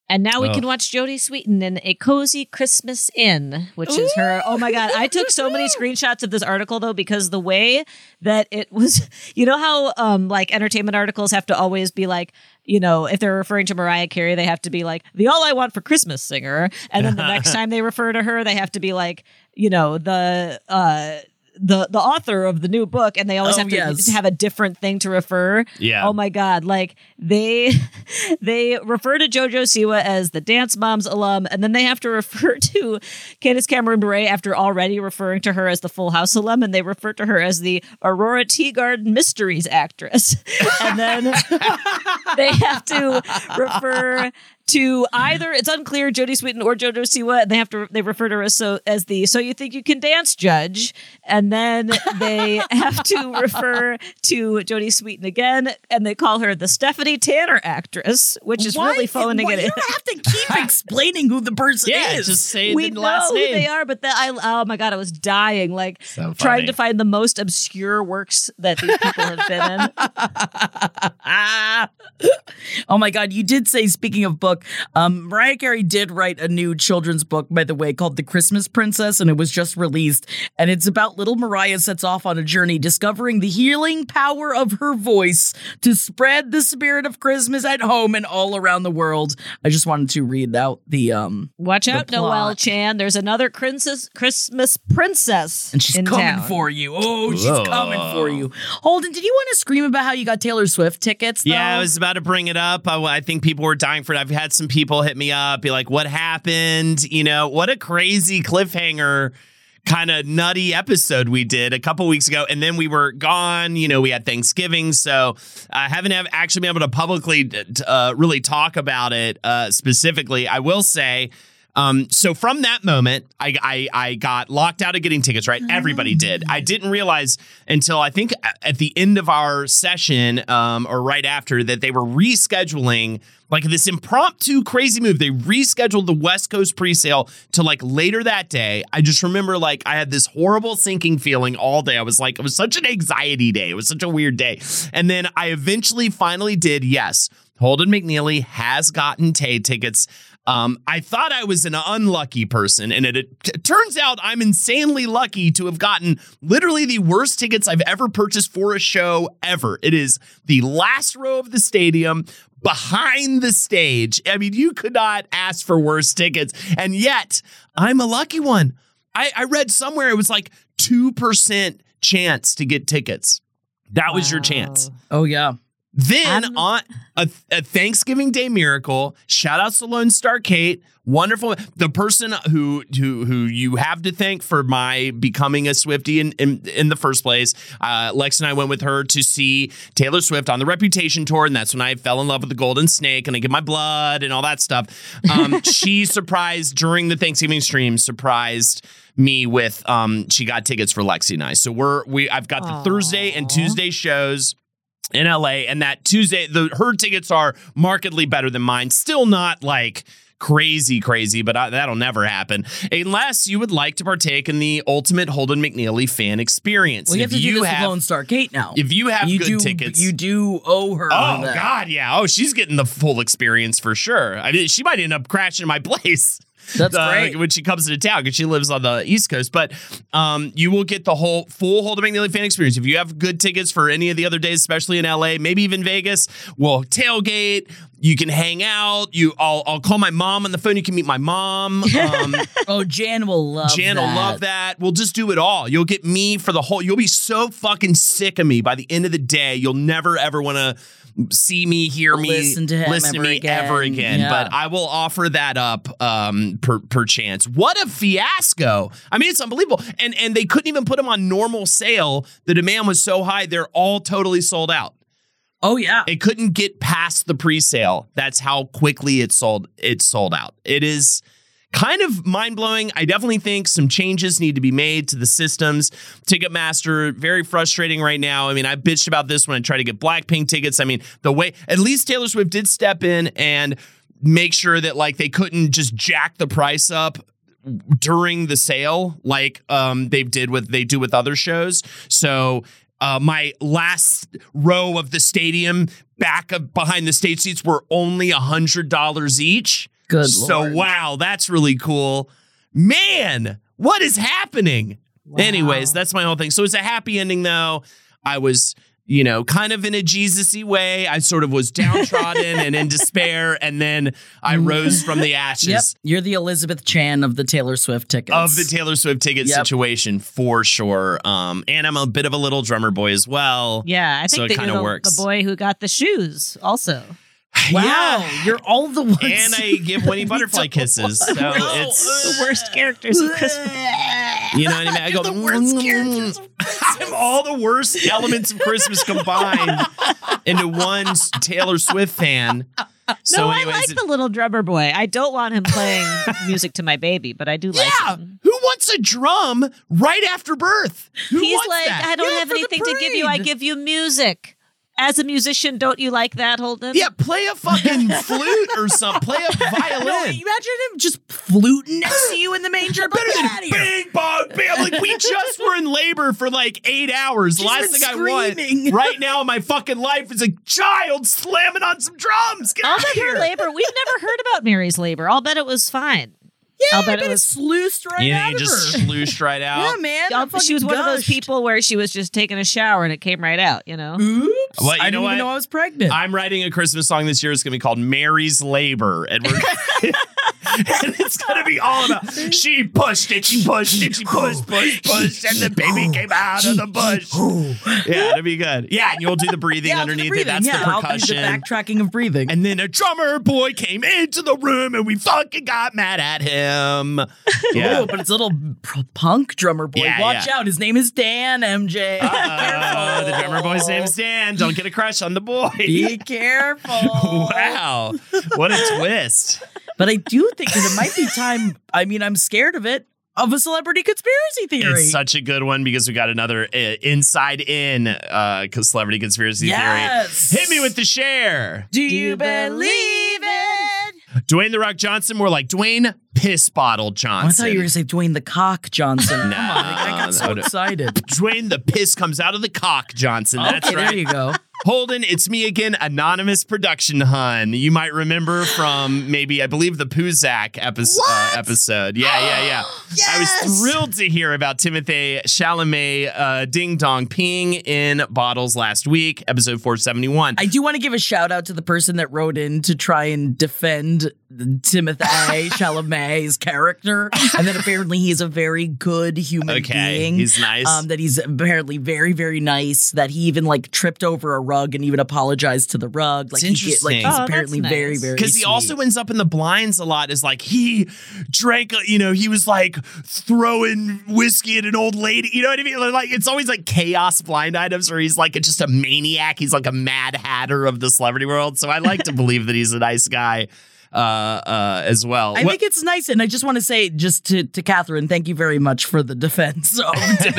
And now we Oh. can watch Jodie Sweetin in A Cozy Christmas Inn, which is her. Oh my God. I took so many screenshots of this article, though, because the way that it was, you know how um, like entertainment articles have to always be like, you know, if they're referring to Mariah Carey, they have to be like the All I Want for Christmas singer. And then the next time they refer to her, they have to be like, you know, the, uh, the the author of the new book, and they always Oh, have to, yes. to have a different thing to refer. Yeah. Oh my God. Like they they refer to JoJo Siwa as the Dance Moms alum, and then they have to refer to Candace Cameron Bure after already referring to her as the Full House alum, and they refer to her as the Aurora Teagarden Mysteries actress. And then they have to refer to either, it's unclear, Jodie Sweetin or JoJo Siwa, and they have to they refer to her as, so, as the So You Think You Can Dance judge, and then they have to refer to Jodie Sweetin again, and they call her the Stephanie Tanner actress, which is Why- really phoning why- it in. You don't have to keep explaining who the person Yeah, is. just say We the know last who name. they are, but that I oh my God, I was dying, like So trying funny. to find the most obscure works that these people have been in. Oh my God, you did say, speaking of book, um, Mariah Carey did write a new children's book, by the way, called The Christmas Princess, and it was just released. And it's about little Mariah sets off on a journey discovering the healing power of her voice to spread the spirit of Christmas at home and all around the world. I just wanted to read out the um Watch out, The Noel plot. Chan. There's another princess, Christmas princess, And she's in coming town. for you. Oh, she's Whoa. coming for you. Holden, did you want to scream about how you got Taylor Swift tickets, though? Yeah, I was about to bring it up. I, I think people were dying for it. I've had some people hit me up, be like, what happened? You know, what a crazy cliffhanger kind of nutty episode we did a couple weeks ago. And then we were gone. You know, we had Thanksgiving. So I haven't have actually been able to publicly uh, really talk about it uh, specifically. I will say, Um, so from that moment, I, I I got locked out of getting tickets, right? Everybody did. I didn't realize until I think at the end of our session um, or right after that they were rescheduling like this impromptu crazy move. They rescheduled the West Coast presale to like later that day. I just remember like I had this horrible sinking feeling all day. I was like, it was such an anxiety day. It was such a weird day. And then I eventually finally did. Yes, Holden McNeely has gotten Tay tickets. Um, I thought I was an unlucky person, and it, it t- turns out I'm insanely lucky to have gotten literally the worst tickets I've ever purchased for a show ever. It is the last row of the stadium, behind the stage. I mean, you could not ask for worse tickets, and yet I'm a lucky one. I, I read somewhere it was like two percent chance to get tickets. That was your chance. Oh, yeah. Then I'm- on a, a Thanksgiving Day miracle, shout out to Lone Star Kate, wonderful. The person who who who you have to thank for my becoming a Swiftie in in, in the first place. Uh, Lex and I went with her to see Taylor Swift on the Reputation tour, and that's when I fell in love with the Golden Snake and I give my blood and all that stuff. Um, she surprised during the Thanksgiving stream, surprised me with um, she got tickets for Lexi and I. So we're we I've got the Aww. Thursday and Tuesday shows in L A, and that Tuesday, the her tickets are markedly better than mine. Still not like crazy, crazy, but I, that'll never happen unless you would like to partake in the ultimate Holden McNeely fan experience. Well, you have if to do you this have, with Lone Star Kate now. if you have you good do, tickets, you do owe her. oh that. God, yeah, oh she's getting the full experience for sure. I mean, she might end up crashing my place. That's uh, great. when she comes into town because she lives on the East Coast. But um, you will get the whole full Holden McNeely fan experience. If you have good tickets for any of the other days, especially in L A, maybe even Vegas, we'll tailgate. You can hang out. You, I'll, I'll call my mom on the phone. You can meet my mom. Um, Oh, Jan will love Jan that. will love that. We'll just do it all. You'll get me for the whole. You'll be so fucking sick of me by the end of the day. You'll never ever want to see me, hear me, Listen to him listen to ever me again. ever again. Yeah. But I will offer that up um, per, per chance. What a fiasco! I mean, it's unbelievable. And and they couldn't even put them on normal sale. The demand was so high; they're all totally sold out. Oh, yeah. It couldn't get past the pre-sale. That's how quickly it sold. It sold out. It is kind of mind-blowing. I definitely think some changes need to be made to the systems. Ticketmaster, very frustrating right now. I mean, I bitched about this when I tried to get Blackpink tickets. I mean, the way, at least Taylor Swift did step in and make sure that like they couldn't just jack the price up during the sale like um, they did with they do with other shows. So uh, my last row of the stadium back of, behind the stage seats were only one hundred dollars each. Good So, Lord. wow, that's really cool. Man, what is happening? Wow. Anyways, that's my whole thing. So it's a happy ending, though. I was, you know, kind of in a Jesus-y way. I sort of was downtrodden and in despair, and then I rose from the ashes. Yep, you're the Elizabeth Chan of the Taylor Swift tickets. Of the Taylor Swift ticket Yep. situation, for sure. Um, and I'm a bit of a little drummer boy as well. Yeah, I think So it that kinda you're the, works. the boy who got the shoes also. Wow, Yeah. you're all the ones. And I give Winnie butterfly kisses. So No. it's, The worst characters of Christmas. you know what I mean? I go, You're the worst characters I'm all the worst elements of Christmas combined into one Taylor Swift fan. So no, anyways, I like it- the little drummer boy. I don't want him playing music to my baby, but I do like yeah, him. who wants a drum right after birth? Who He's wants like, that? I don't Yeah, have for the anything to give you. I parade. give you music. As a musician, don't you like that, Holden? Yeah, play a fucking flute or something. Play a No, violin. imagine him just fluting next to you in the manger. Better Get than out of here. bing bong bam. Like we just were in labor for like eight hours. The She's last been thing I want screaming. right now in my fucking life is a child slamming on some drums. Get I'll out of bet her here. labor. We've never heard about Mary's labor. I'll bet it was fine. Yeah, I'll I bet bet it it was- sluiced right You know, out you of just her. slooshed right out. Yeah, man. I'll- that she was fucking one of those gushed. people where she was just taking a shower and it came right out, you know? Oops. Well, you I know didn't what? even know I was pregnant. I'm writing a Christmas song this year. It's going to be called Mary's Labor. And, we're and it's going to be all about she pushed it, she pushed it, she pushed, pushed, pushed, and the baby came out of the bush. Yeah, it'll be good. Yeah, and you'll do the breathing yeah, I'll do the underneath breathing. it. That's yeah, the I'll do percussion. the backtracking of breathing. And then a drummer boy came into the room and we fucking got mad at him. Yeah. Oh, but it's a little p- punk drummer boy. Yeah, Watch yeah. out. His name is Dan, M J. Uh, the drummer boy's name's Dan. Don't get a crush on the boy. Be careful. Wow. What a twist. But I do think that it might be time. I mean, I'm scared of it. Of a celebrity conspiracy theory. It's such a good one because we got another uh, inside in uh, celebrity conspiracy Yes. theory. Hit me with the share. Do you believe it? Dwayne The Rock Johnson, more like Dwayne Piss Bottle Oh, I Johnson. thought you were going to say Dwayne the Cock Johnson. No, Come on, I got so no, no. excited. Dwayne the Piss comes out of the cock Johnson. That's okay, right. there you go. Holden, it's me again, Anonymous Production Hun. You might remember from maybe, I believe, the Puzak episode. Uh, episode. Yeah, yeah, yeah. I was Yes! thrilled to hear about Timothée Chalamet uh, Ding Dong peeing in bottles last week, episode four seventy-one. I do want to give a shout out to the person that wrote in to try and defend Timothée Chalamet's character, and that apparently he's a very good human Okay, being. he's nice. Um, that he's apparently very, very nice. That he even like tripped over a rug and even apologized to the rug. Like It's he get, like interesting. he's Oh, that's apparently very, nice. very Because he sweet. also ends up in the blinds a lot. Is like he drank, you know, he was like throwing whiskey at an old lady. You know what I mean? Like it's always like chaos blind items where he's like just a maniac. He's like a Mad Hatter of the celebrity world. So I like to believe that he's a nice guy uh, uh, as well. I What- think it's nice, and I just want to say, just to, to Catherine, thank you very much for the defense of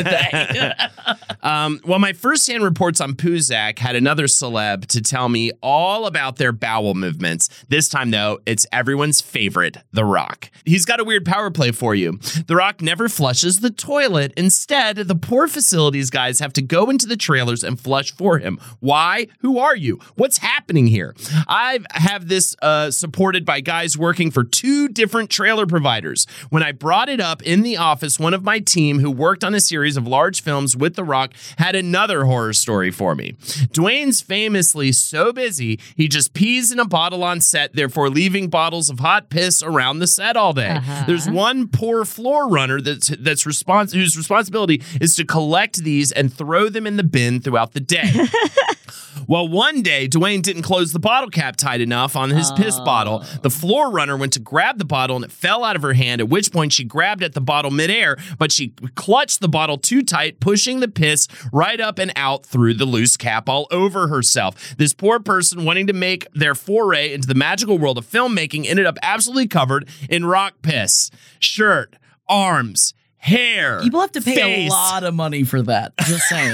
Timothée. Um, well, my firsthand reports on Puzak had another celeb to tell me all about their bowel movements. This time, though, it's everyone's favorite, The Rock. He's got a weird power play for you. The Rock never flushes the toilet. Instead, the poor facilities guys have to go into the trailers and flush for him. Why? Who are you? What's happening here? I have this uh, supported by guys working for two different trailer providers. When I brought it up in the office, one of my team who worked on a series of large films with The Rock had another horror story for me. Dwayne's famously so busy, he just pees in a bottle on set, therefore leaving bottles of hot piss around the set all day. Uh-huh. There's one poor floor runner that's that's respons- whose responsibility is to collect these and throw them in the bin throughout the day. Well, one day, Dwayne didn't close the bottle cap tight enough on his piss bottle. The floor runner went to grab the bottle and it fell out of her hand, at which point she grabbed at the bottle midair, but she clutched the bottle too tight, pushing the piss right up and out through the loose cap all over herself. This poor person, wanting to make their foray into the magical world of filmmaking, ended up absolutely covered in rock piss. Shirt, arms, hair. People have to pay face. a lot of money for that. Just saying.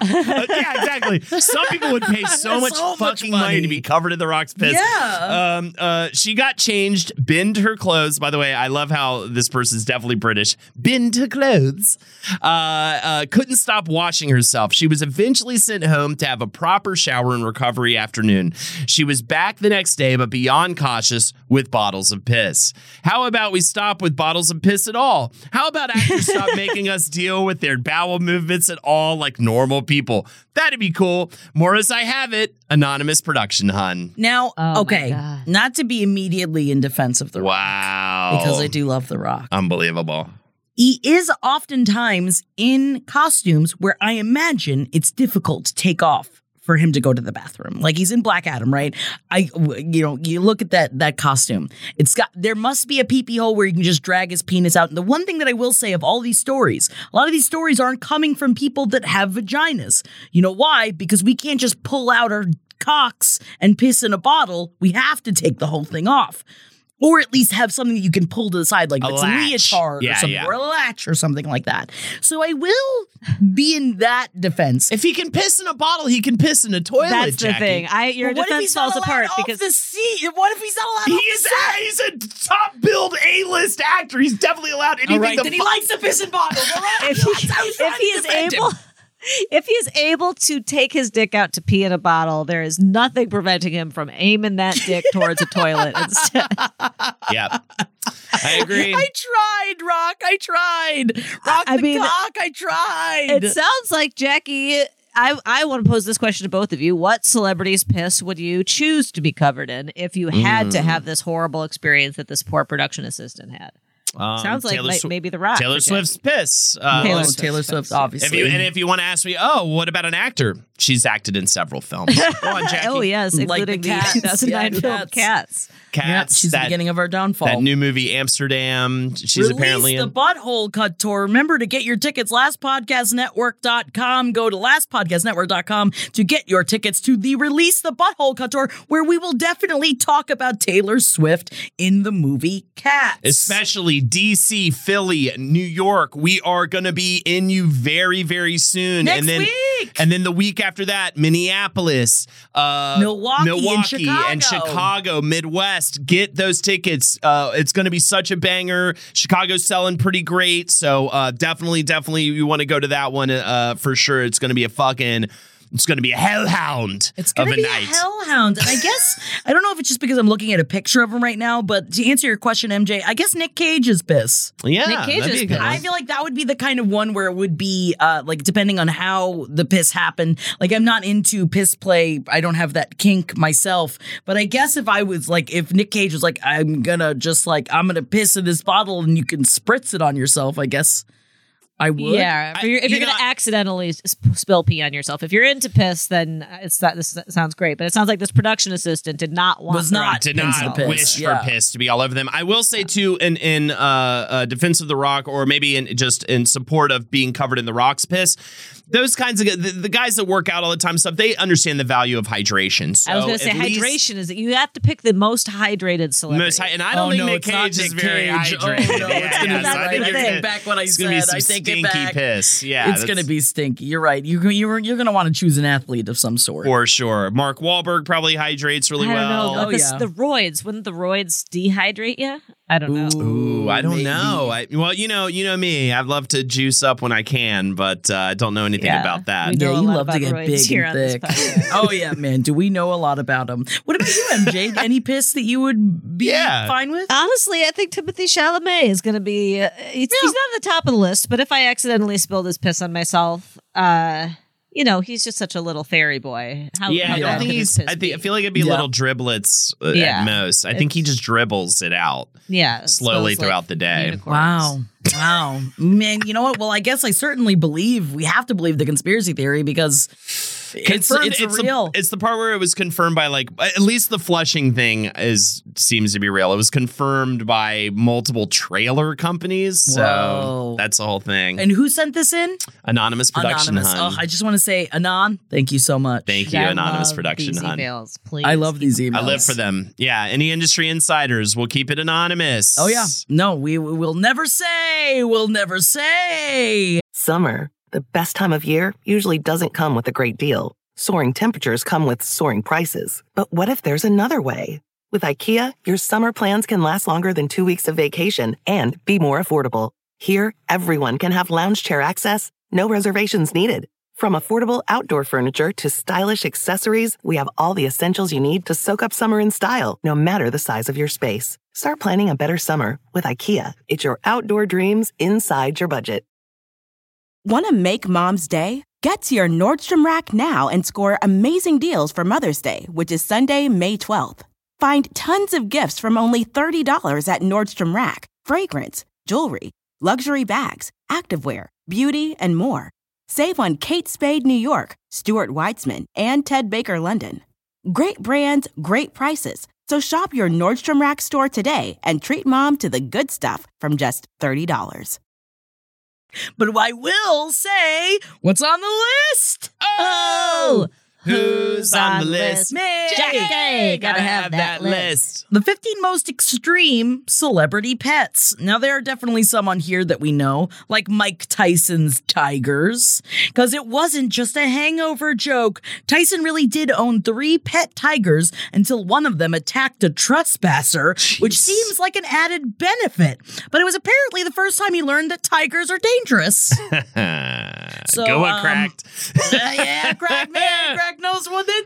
Yeah, exactly. Some people would pay so much So much fucking money. money to be covered in The Rock's piss. Yeah. Um. Uh. She got changed, binned her clothes. By the way, I love how this person's definitely British. Binned her clothes. Uh. uh couldn't stop washing herself. She was eventually sent home to have a proper shower and recovery afternoon. She was back the next day, but beyond cautious with bottles of piss. How about we stop with bottles of piss at all? How about actors stop making us deal with their bowel movements at all like normal people? That'd be cool. More as I have it, anonymous production hun. Now, Oh my okay, God. not to be immediately in defense of The Rock, Wow. because I do love The Rock. Unbelievable. He is oftentimes in costumes where I imagine it's difficult to take off for him to go to the bathroom. Like he's in Black Adam, right? I, you know, you look at that that costume. It's got, there must be a pee-pee hole where you can just drag his penis out. And the one thing that I will say of all these stories, a lot of these stories aren't coming from people that have vaginas. You know why? Because we can't just pull out our cocks and piss in a bottle. We have to take the whole thing off. Or at least have something that you can pull to the side, like A it's a latch. leotard Yeah, or something, yeah. or a latch or something like that. So I will be in that defense. If he can piss in a bottle, he can piss in a toilet, That's the Jackie. thing. I your But what if defense he's not falls allowed apart off because the seat? What if he's not allowed He off is the set? a, he's a top billed A-list actor. He's definitely allowed anything All right, to then he fu- likes to piss in bottles. All right, if he, I was trying if he to is defend able him. if he is able to take his dick out to pee in a bottle, there is nothing preventing him from aiming that dick towards a toilet instead. Yep. I agree. I tried, Rock. I tried. Rock I the mean, cock. I tried. It sounds like Jackie. I I want to pose this question to both of you. What celebrity's piss would you choose to be covered in if you had Mm. to have this horrible experience that this poor production assistant had? Um, Sounds like Taylor might- Swi- maybe The Rock. Taylor for Swift's piss. Uh, Taylor Oh, Swift. Taylor Swift, If obviously. If you, and if you want to ask me, oh, what about an actor? She's acted in several films. Go on, Jackie. Oh yes, Like including the the, Cats. two thousand nine Yeah, film Cats. Cats. yeah, Cats. she's that, the beginning of our downfall. that new movie, Amsterdam. She's Release apparently the in. Butthole Cut Tour. Remember to get your tickets, last podcast network dot com. Go to last podcast network dot com to get your tickets to the Release the Butthole Cut Tour, where we will definitely talk about Taylor Swift in the movie Cats. Especially D C, Philly, New York. We are going to be in you very, very soon. Next and then, week. And then the week after that, Minneapolis, uh, Milwaukee and Milwaukee and Chicago. Chicago, Midwest. Get those tickets. Uh, it's going to be such a banger. Chicago's selling pretty great. So uh, definitely, definitely you want to go to that one uh, for sure. It's going to be a fucking... It's going to be a hellhound It's of gonna a be night. a hellhound. And I guess, I don't know if it's just because I'm looking at a picture of him right now, but to answer your question, M J, I guess Nick Cage is piss. Yeah, Nick Cage that'd be is a good good. one. I feel like that would be the kind of one where it would be, uh, like, depending on how the piss happened. Like, I'm not into piss play. I don't have that kink myself. But I guess if I was, like, if Nick Cage was like, I'm gonna just, like, I'm gonna piss in this bottle and you can spritz it on yourself, I guess I would. Yeah, if I- you're, if you you're know, gonna accidentally s- spill pee on yourself, if you're into piss, then it's that. This sounds great, but it sounds like this production assistant did not want Was The not Rock did to into not the piss. wish Yeah. for piss to be all over them. I will say too, in in uh, uh, defense of The Rock, or maybe in just in support of being covered in The Rock's piss, those kinds of the, the guys that work out all the time stuff, they understand the value of hydration. So I was going to say at least hydration is that you have to pick the most hydrated celebrity. most hy- and I don't Oh, think no, Nick it's not Cage is Nick very Cage. Oh, hydrated. no, yeah, it's gonna yeah, be so I right. think I you're take gonna, back what I it's gonna be said. some I take it stinky back. piss. Yeah, It's going to that's- be stinky. You're right. You, you're, you're going to want to choose an athlete of some sort. for sure. Mark Wahlberg probably hydrates really I don't well. know. Oh, the, yeah. the roids, wouldn't the roids dehydrate you? I don't know. Ooh, I don't maybe. know. I, well, you know, you know me. I'd love to juice up when I can, but uh, I don't know anything Yeah. about that. We know Yeah, a you lot love to about get roids big here and on this thick. podcast. Oh, yeah, man. Do we know a lot about them? What about you, M J? Any piss that you would be Yeah. fine with? Honestly, I think Timothy Chalamet is going to be. Uh, he's, he's not at the top of the list, but if I accidentally spilled his piss on myself, uh, you know, he's just such a little fairy boy. How, Yeah, how I bad don't think could his he's. piss I think be? I feel like it'd be Yeah. little driblets uh, Yeah. at most. I think he just dribbles it out yeah, slowly smells like throughout the day. unicorns. Wow. Wow. Man, you know what? Well, I guess I certainly believe, we have to believe the conspiracy theory because It's, Confirmed, it's, it's real. The, it's the part where it was confirmed by like at least the Flushing thing is seems to be real. It was confirmed by multiple trailer companies, so Whoa. that's the whole thing. And who sent this in? Anonymous Production Anonymous. Hun. Oh, I just want to say, Anon, thank you so much. Thank you, I Anonymous love Production these Hun. emails, please. I love these emails. I live for them. Yeah, any industry insiders will keep it anonymous. Oh, yeah. No, we we will never say. We'll never say. Summer, the best time of year, usually doesn't come with a great deal. Soaring temperatures come with soaring prices. But what if there's another way? With IKEA, your summer plans can last longer than two weeks of vacation and be more affordable. Here, everyone can have lounge chair access, no reservations needed. From affordable outdoor furniture to stylish accessories, we have all the essentials you need to soak up summer in style, no matter the size of your space. Start planning a better summer with IKEA. It's your outdoor dreams inside your budget. Want to make Mom's Day? Get to your Nordstrom Rack now and score amazing deals for Mother's Day, which is Sunday, May twelfth. Find tons of gifts from only thirty dollars at Nordstrom Rack. Fragrance, jewelry, luxury bags, activewear, beauty, and more. Save on Kate Spade New York, Stuart Weitzman, and Ted Baker London. Great brands, great prices. So shop your Nordstrom Rack store today and treat Mom to the good stuff from just thirty dollars. But I will say, what's on the list? Oh! Who's on the list? Me. Jackie, gotta have that list. The fifteen most extreme celebrity pets. Now, there are definitely some on here that we know, like Mike Tyson's tigers, because it wasn't just a hangover joke. Tyson really did own three pet tigers until one of them attacked a trespasser, Jeez. which seems like an added benefit. But it was apparently the first time he learned that tigers are dangerous. So, Go um, on, cracked. uh, yeah, crack man, crack knows what they're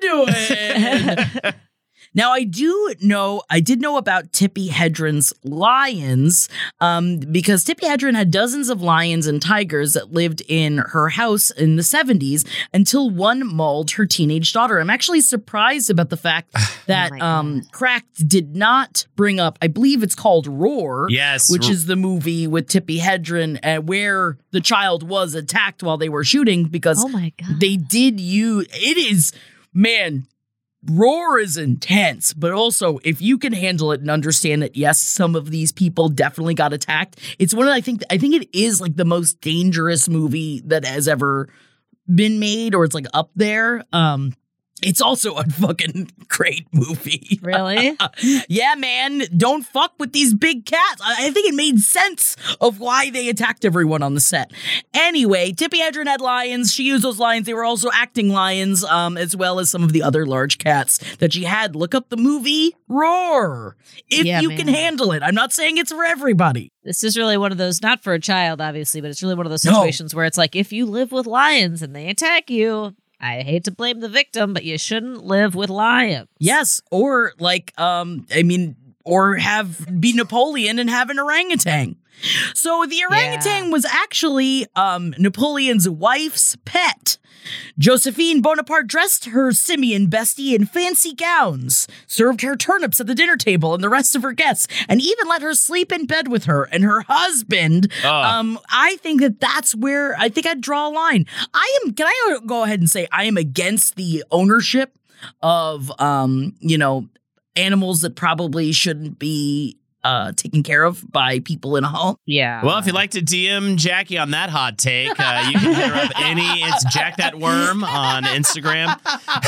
doing. Now, I do know, I did know about Tippi Hedren's lions, um, because Tippi Hedren had dozens of lions and tigers that lived in her house in the seventies until one mauled her teenage daughter. I'm actually surprised about the fact that Oh my um, Cracked did not bring up, I believe it's called Roar. Yes. Which is the movie with Tippi Hedren uh, where the child was attacked while they were shooting, because Oh my God. they did use, it is, man, Roar is intense, but also if you can handle it and understand that, yes, some of these people definitely got attacked. It's one of, I think, I think it is like the most dangerous movie that has ever been made, or it's like up there. Um, It's also a fucking great movie. Really? Yeah, man. Don't fuck with these big cats. I, I think it made sense of why they attacked everyone on the set. Anyway, Tippi Hedren had lions. She used those lions. They were also acting lions, um, as well as some of the other large cats that she had. Look up the movie Roar if Yeah, you man. can handle it. I'm not saying it's for everybody. This is really one of those, not for a child, obviously, but it's really one of those No. situations where it's like, if you live with lions and they attack you, I hate to blame the victim, but you shouldn't live with lions. Yes, or like, um, I mean, or have be Napoleon and have an orangutan. So the orangutan Yeah. was actually um, Napoleon's wife's pet. Josephine Bonaparte dressed her simian bestie in fancy gowns, served her turnips at the dinner table and the rest of her guests, and even let her sleep in bed with her and her husband. Ugh. Um, I think that that's where I think I'd draw a line. I am, can I go ahead and say I am against the ownership of, um, you know, animals that probably shouldn't be uh, taken care of by people in a home. Yeah. Well, if you'd like to D M Jackie on that hot take, uh, you can hit her up any. It's Jack That Worm on Instagram.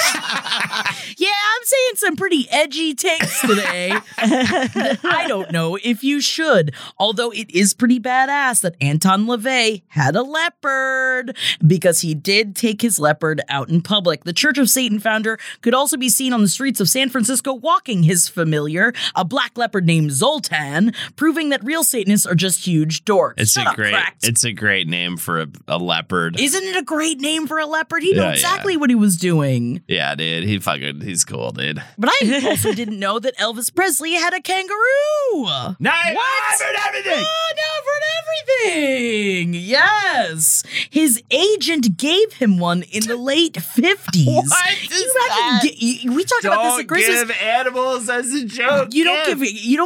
Yeah, I'm saying some pretty edgy takes today. I don't know if you should, although it is pretty badass that Anton LaVey had a leopard because he did take his leopard out in public. The Church of Satan founder could also be seen on the streets of San Francisco walking his familiar, a black leopard named Zoltan, proving that real Satanists are just huge dorks. It's Shut a up, great. Cracked. It's a great name for a, a leopard. Isn't it a great name for a leopard? He knew Yeah, exactly yeah. what he was doing. Yeah, dude. He fucking. He's cool, dude. But I also didn't know that Elvis Presley had a kangaroo. Nice. What? I've heard everything. Oh, no, I've heard everything. Yes. His agent gave him one in the late fifties. What is You imagine that? gi- you- we talked about this at Christmas. animals as a joke. You don't give you don't give animals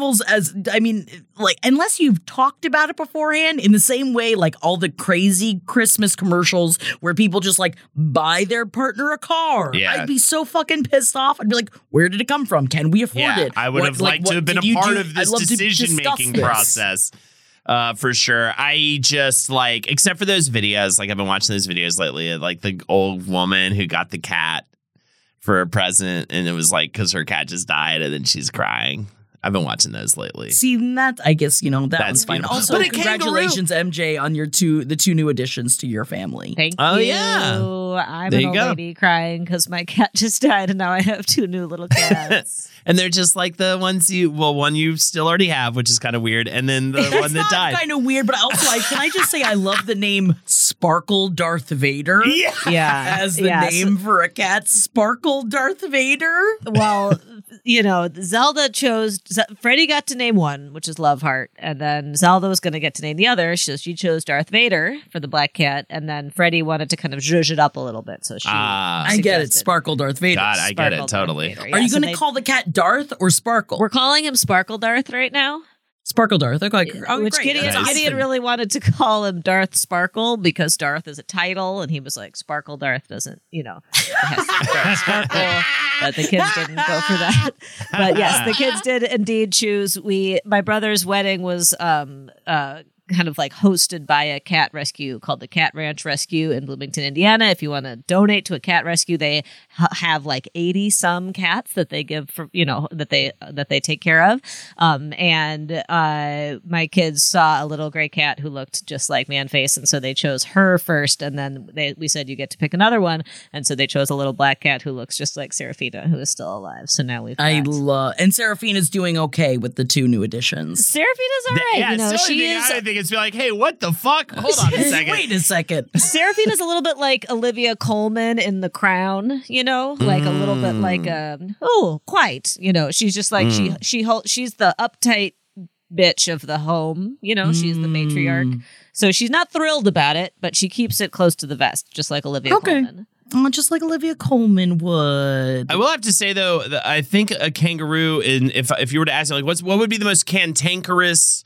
animals as, I mean, like, unless you've talked about it beforehand, in the same way, like all the crazy Christmas commercials where people just like buy their partner a car. Yeah. I'd be so fucking pissed off. I'd be like, where did it come from? Can we afford Yeah, it? I would What- have like, liked what to have been did a you part do? of I'd this love to decision making discuss this. process. Uh, for sure. I just like, except for those videos, like I've been watching those videos lately, like the old woman who got the cat for a present, and it was like because her cat just died, and then she's crying. I've been watching those lately. See, that, I guess, you know, that That's one's fine. beautiful. Also, But a kangaroo- congratulations, M J, on your two, the two new additions to your family. Thank Oh, you. yeah. I'm There an you old go. lady crying because my cat just died, and now I have two new little cats. And they're just like the ones you, well, one you still already have, which is kind of weird, and then the That's one that not died. kind of weird, but also, I, can I just say I love the name Sparkle Darth Vader? Yeah. Yeah, As the Yes. name for a cat, Sparkle Darth Vader. Well, you know, Zelda chose. Z- Freddie got to name one, which is Loveheart, and then Zelda was going to get to name the other, so she chose Darth Vader for the black cat, and then Freddie wanted to kind of zhuzh it up a little bit, so she. Ah. I get it, suggested Sparkle Darth Vader. God, I get it, Sparkle Darth totally. Vader, Are yes, you going and to they- call the cat Darth or Sparkle? We're calling him Sparkle Darth right now. Sparkle Darth. Okay, oh, Which great. Gideon, That's Nice. awesome. Gideon really wanted to call him Darth Sparkle because Darth is a title, and he was like, Sparkle Darth doesn't, you know, it has to be Darth Sparkle. But the kids didn't go for that. But yes, the kids did indeed choose. We, my brother's wedding was um uh kind of like hosted by a cat rescue called the Cat Ranch Rescue in Bloomington, Indiana. If you want to donate to a cat rescue, they ha- have like eighty some cats that they give for, you know, that they that they take care of. Um, and uh, my kids saw a little gray cat who looked just like Man-Face, and so they chose her first. And then they we said you get to pick another one, and so they chose a little black cat who looks just like Serafina, who is still alive. So now we've got I love, and Seraphina's doing okay with the two new additions. Serafina's all right. Yeah, you know, it's the only she thing is. I think it's be like, hey, what the fuck? Hold on a second. Wait a second. Seraphina's a little bit like Olivia Colman in The Crown, you know, like a little bit like um oh, quite, you know, she's just like she she hol- she's the uptight bitch of the home, you know, she's the matriarch. So she's not thrilled about it, but she keeps it close to the vest, just like Olivia Okay. Colman. Oh, just like Olivia Coleman would. I will have to say though, that I think a kangaroo, in if if you were to ask me, like, what's what would be the most cantankerous,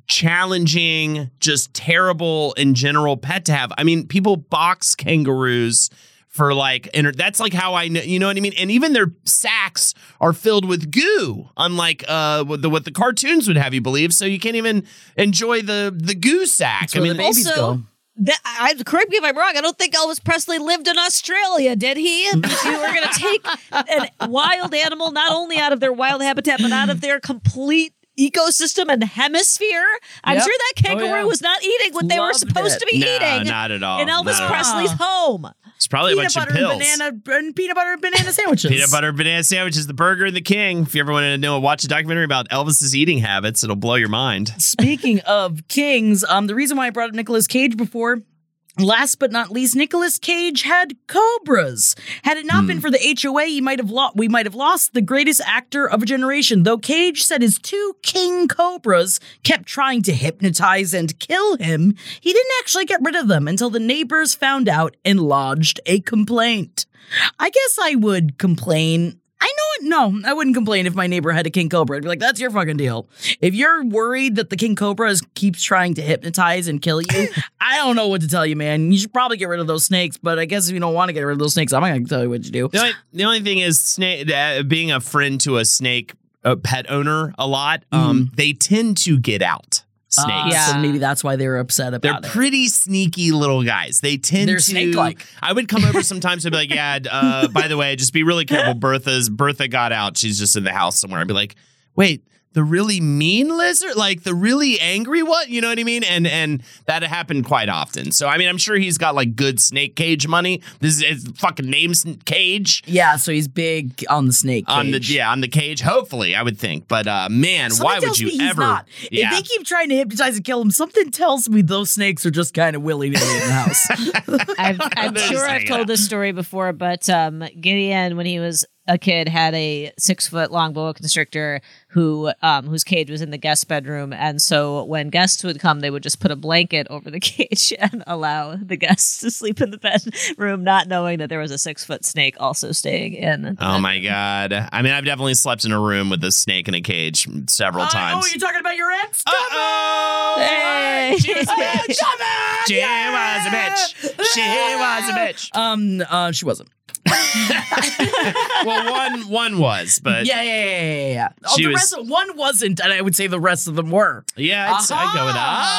challenging, just terrible in general pet to have? I mean, people box kangaroos for like, and that's like how I know, you know what I mean? And even their sacks are filled with goo, unlike uh what the, what the cartoons would have you believe. So you can't even enjoy the the goo sack. That's I where mean, the babies Also- go. That, I, correct me if I'm wrong. I don't think Elvis Presley lived in Australia, did he? If you were going to take a wild animal not only out of their wild habitat, but out of their complete ecosystem and hemisphere, I'm Yep. sure that kangaroo Oh, yeah. was not eating what they were Loved supposed it. to be No, eating not at all. in Elvis Not at all. Presley's home. it's probably a Peanut bunch of butter and pills. banana and peanut butter and banana sandwiches. Peanut butter banana sandwich is the burger and the king. If you ever want to know, watch a documentary about Elvis's eating habits, it'll blow your mind. Speaking of kings, um, the reason why I brought up Nicolas Cage before, last but not least, Nicolas Cage had cobras. Had it not been for the H O A, he might have lo- we might have lost the greatest actor of a generation. Though Cage said his two king cobras kept trying to hypnotize and kill him, he didn't actually get rid of them until the neighbors found out and lodged a complaint. I guess I would complain. I know it. No, I wouldn't complain if my neighbor had a king cobra. I'd be like, that's your fucking deal. If you're worried that the king cobra is, keeps trying to hypnotize and kill you, I don't know what to tell you, man. You should probably get rid of those snakes. But I guess if you don't want to get rid of those snakes, I'm not going to tell you what to do. The only, the only thing is, snake, uh, being a friend to a snake uh, pet owner a lot, um, they tend to get out. Snakes. Uh, Yeah. So maybe that's why they were upset They're about it. pretty sneaky little guys. They tend They're to. snake-like. I would come over sometimes and be like, "Yeah, uh, by the way, just be really careful. Bertha's Bertha got out. She's just in the house somewhere." I'd be like, "Wait, the really mean lizard, like the really angry one?" You know what I mean? And and that happened quite often. So I mean, I'm sure he's got like good snake cage money. This is his fucking name's Cage. Yeah, so he's big on the snake cage. On the yeah, on the cage. Hopefully, I would think. But uh, man, Something why would tells you me he's ever? not. Yeah. If they keep trying to hypnotize and kill him, something tells me those snakes are just kind of willy-nilly in the house. I've, I'm They're sure just I've hanging told out. this story before, but um, Gideon, when he was a kid had a six foot long boa constrictor who um, whose cage was in the guest bedroom, and so when guests would come, they would just put a blanket over the cage and allow the guests to sleep in the bedroom, not knowing that there was a six foot snake also staying in. The oh bedroom. my God. I mean, I've definitely slept in a room with a snake in a cage several Uh, times. oh, you're talking about your ex? Uh-oh! Hey. She was a bitch. She was a bitch. She was a bitch. Um, uh, she wasn't. Well, one one was, but Yeah, yeah, yeah, yeah. yeah. Oh, She the was- rest of, one wasn't, and I would say the rest of them were. yeah, it's, I go with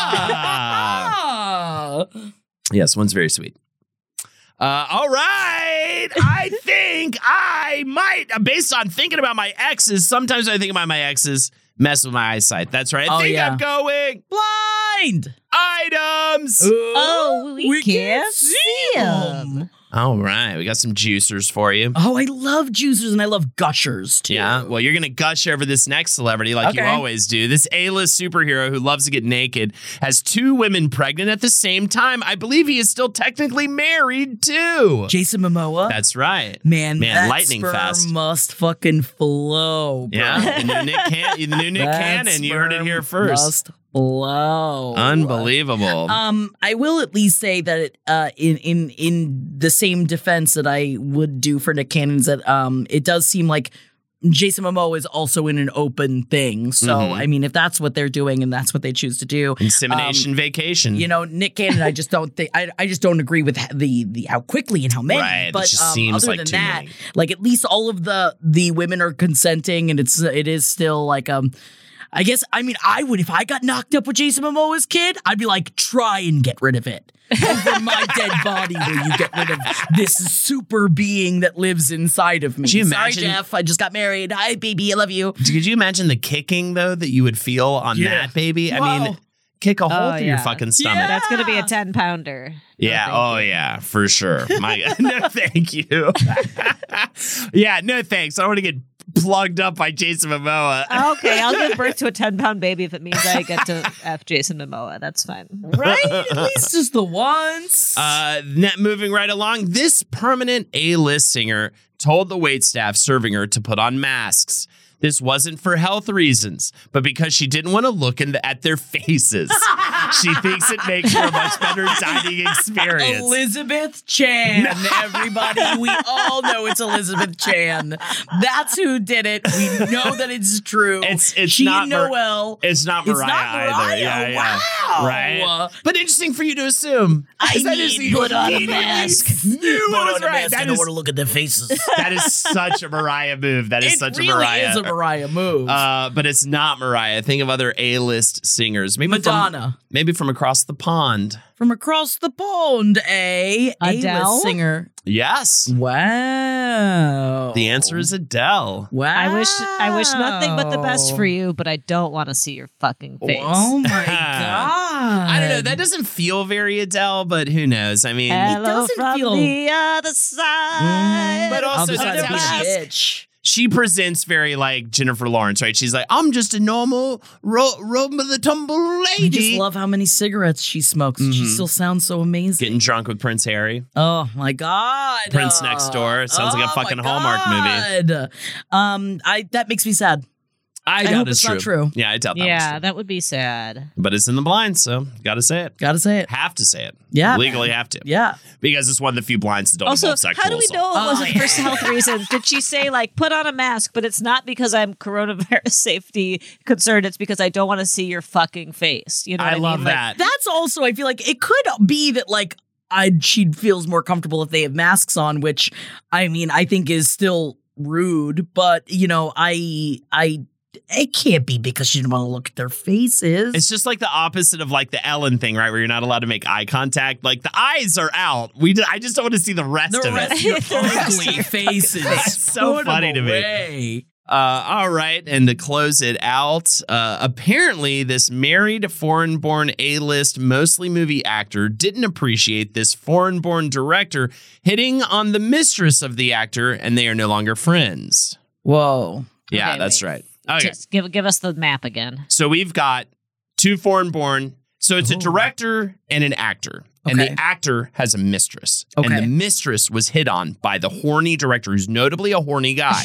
ah. Ah. Yes, one's very sweet. Uh, all right. I think I might, based on thinking about my exes, sometimes I think about my exes mess with my eyesight. That's right. I Oh, think yeah. I'm going Blind. items. Oh, we, We can't can't see see 'em. them. All right. We got some juicers for you. Oh, I love juicers and I love gushers too. Yeah, well, you're going to gush over this next celebrity like you Okay. always do. This A-list superhero who loves to get naked has two women pregnant at the same time. I believe he is still technically married, too. Jason Momoa. That's right. man, Man, that lightning sperm fast. must fucking flow, bro. Yeah, the new Nick, Can- the new Nick That Cannon. You heard it sperm here first. Must flow. Unbelievable. Um, I will at least say that uh, in in in the same defense that I would do for Nick Cannon is that um, it does seem like Jason Momoa is also in an open thing. So Mhm. I mean, if that's what they're doing and that's what they choose to do, Insemination vacation. you know, Nick Cannon, I just don't think I, I just don't agree with the the how quickly and how many. Right, it But just um, seems other like than too that, many. like at least all of the the women are consenting, and it's it is still like um. I guess, I mean, I would, if I got knocked up with Jason Momoa's kid, I'd be like, try and get rid of it. Over my dead body, will you get rid of this super being that lives inside of me? Could you Sorry, imagine- Jeff, I just got married. Hi, baby, I love you. Could you imagine the kicking, though, that you would feel on Yeah. that baby? I Whoa. mean, kick a hole Oh, through your yeah. fucking stomach. Yeah. That's going to be a ten pounder. Yeah. thank Oh, you. yeah, for sure. My no, thank you. Yeah, no, thanks. I don't want to get plugged up by Jason Momoa. Okay, I'll give birth to a ten pound baby if it means I get to F Jason Momoa. That's fine. Right? At least just the once. Uh, net moving right along. This permanent A-list singer told the waitstaff serving her to put on masks. This wasn't for health reasons, but because she didn't want to look in the, at their faces. She thinks it makes for a much better dining experience. Elizabeth Chan, everybody. We all know it's Elizabeth Chan. That's who did it. We know that it's true. It's- it's she not and Mar- Noel. It's not It's Mariah, not either. Mariah. Yeah, yeah. Wow. Right? But interesting for you to assume. I Is that need just- you put on a immediately mask. knew Put what was on a right. mask. That I don't is- want to look at their faces. That is such a Mariah move. That is It such really a Mariah. is a Mariah move. Uh, but it's not Mariah. Think of other A-list singers. Maybe Madonna. From, maybe from across the pond. From across the pond, a Adele? A-list singer. Yes. Wow. The answer is Adele. Wow. I wish I wish nothing but the best for you, but I don't want to see your fucking face. Oh my god. I don't know. That doesn't feel very Adele, but who knows? I mean, Hello doesn't from feel- the other side. But also Other side that's of how being a she's- bitch. she presents very like Jennifer Lawrence, right? She's like, I'm just a normal ro- roam of the tumble I lady. just love how many cigarettes she smokes. She Mhm. still sounds so amazing. Getting drunk with Prince Harry. Oh my god. Prince Next Door. Sounds like a Oh fucking my Hallmark movie. God. Um I that makes me sad. I, I doubt hope it's it's true. not true. Yeah, I doubt that was Yeah, true. that would be sad. But it's in the blinds, so gotta say it. Gotta say it. Have to say it. Yeah. Legally have to. Yeah. Because it's one of the few blinds that don't Also, involve sexual how do we assault. know it Oh, wasn't yeah. for health reasons? Did she say like put on a mask, but it's not because I'm coronavirus safety concerned? It's because I don't want to see your fucking face. You know, what I I, love mean? Like, that. That's also I feel like it could be that like I she feels more comfortable if they have masks on, which I mean I think is still rude, but you know, I I it can't be because she didn't want to look at their faces. It's just like the opposite of like the Ellen thing, right? Where you're not allowed to make eye contact. Like the eyes are out. We, d- I just don't want to see the rest the of rest it. of your ugly faces. That's so Put 'em funny to me. away. Uh, all right, and to close it out, uh, apparently this married foreign-born A-list, mostly movie actor didn't appreciate this foreign-born director hitting on the mistress of the actor, and they are no longer friends. Whoa. Yeah, Okay, that's wait. right. Okay, Just give give us the map again. so we've got two foreign-born. So it's a Oh. director and an actor. And Okay. the actor has a mistress. Okay. And the mistress was hit on by the horny director, who's notably a horny guy.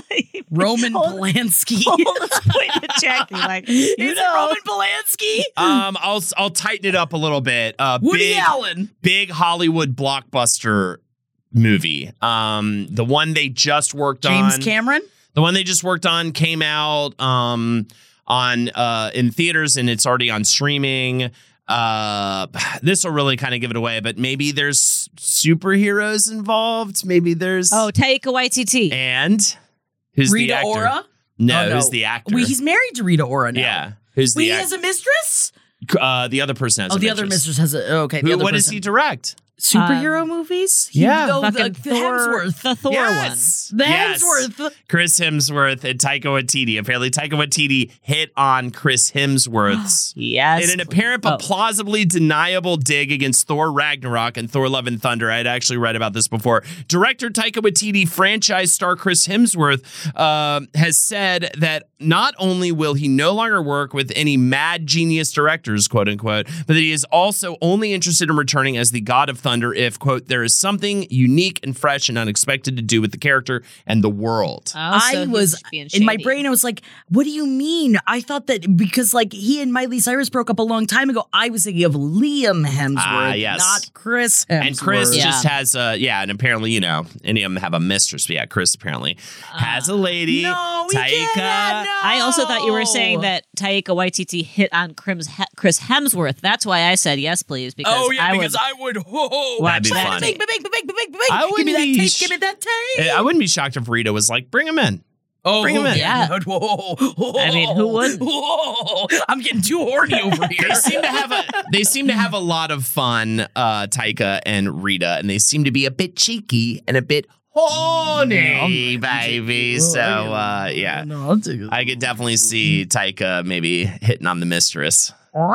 Roman Hold- Polanski. Let's point at Jackie like, you Is it know. Roman Polanski? um, I'll I'll tighten it up a little bit. Uh, Woody big, Allen. big Hollywood blockbuster movie. Um, the one they just worked James on. Cameron? The one they just worked on came out um, on uh, in theaters, and it's already on streaming. Uh, this will really kind of give it away, but maybe there's superheroes involved. Maybe there's Oh, Taika Waititi. and who's Rita the actor? Ora? No, Oh, no. who's the actor? Wait, he's married to Rita Ora now. yeah, who's Wait, the he actor? has a mistress? Uh, the other person has. Oh, a the other mistress has a. Okay, the Who, other what does person. he direct? Superhero Um, movies? He- Yeah. oh, the, Fucking the Thor, Hemsworth. the Thor Yes. The Yes. Hemsworth. Chris Hemsworth and Taika Waititi. Apparently, Taika Waititi hit on Chris Hemsworth's. one. Yes. In an apparent but Oh. plausibly deniable dig against Thor Ragnarok and Thor Love and Thunder, I had actually read about this before. Director Taika Waititi, franchise star Chris Hemsworth, uh, has said that not only will he no longer work with any mad genius directors, quote unquote, but that he is also only interested in returning as the God of Thunder if, quote, there is something unique and fresh and unexpected to do with the character and the world. Oh, I so he's was being in my shady. brain. I was like, "What do you mean?" I thought that because like he and Miley Cyrus broke up a long time ago. I was thinking of Liam Hemsworth, Ah, yes. not Chris Hemsworth. And Chris Yeah. just has a, yeah, and apparently, you know, any of them have a mistress. But yeah, Chris apparently has a lady. No, we Taika. can't. No. I also thought you were saying that Taika Waititi hit on Chris Chris Hemsworth. That's why I said yes, please. Because Oh yeah, I because would, I would. Whoa, That'd be bang, funny. Bang, bang, bang, bang, bang, bang. I Give me wouldn't that be tape. sh- Give me that tape. I wouldn't be shocked if Rita was like, bring him in. Oh, Bring him in. yeah. Yeah. Whoa, whoa, I mean, who wouldn't? Whoa, I'm getting too horny over here. They seem to have a they seem to have a lot of fun, uh, Taika and Rita, and they seem to be a bit cheeky and a bit horny, baby. So uh, yeah, No, I'll take it. I could definitely see Taika maybe hitting on the mistress.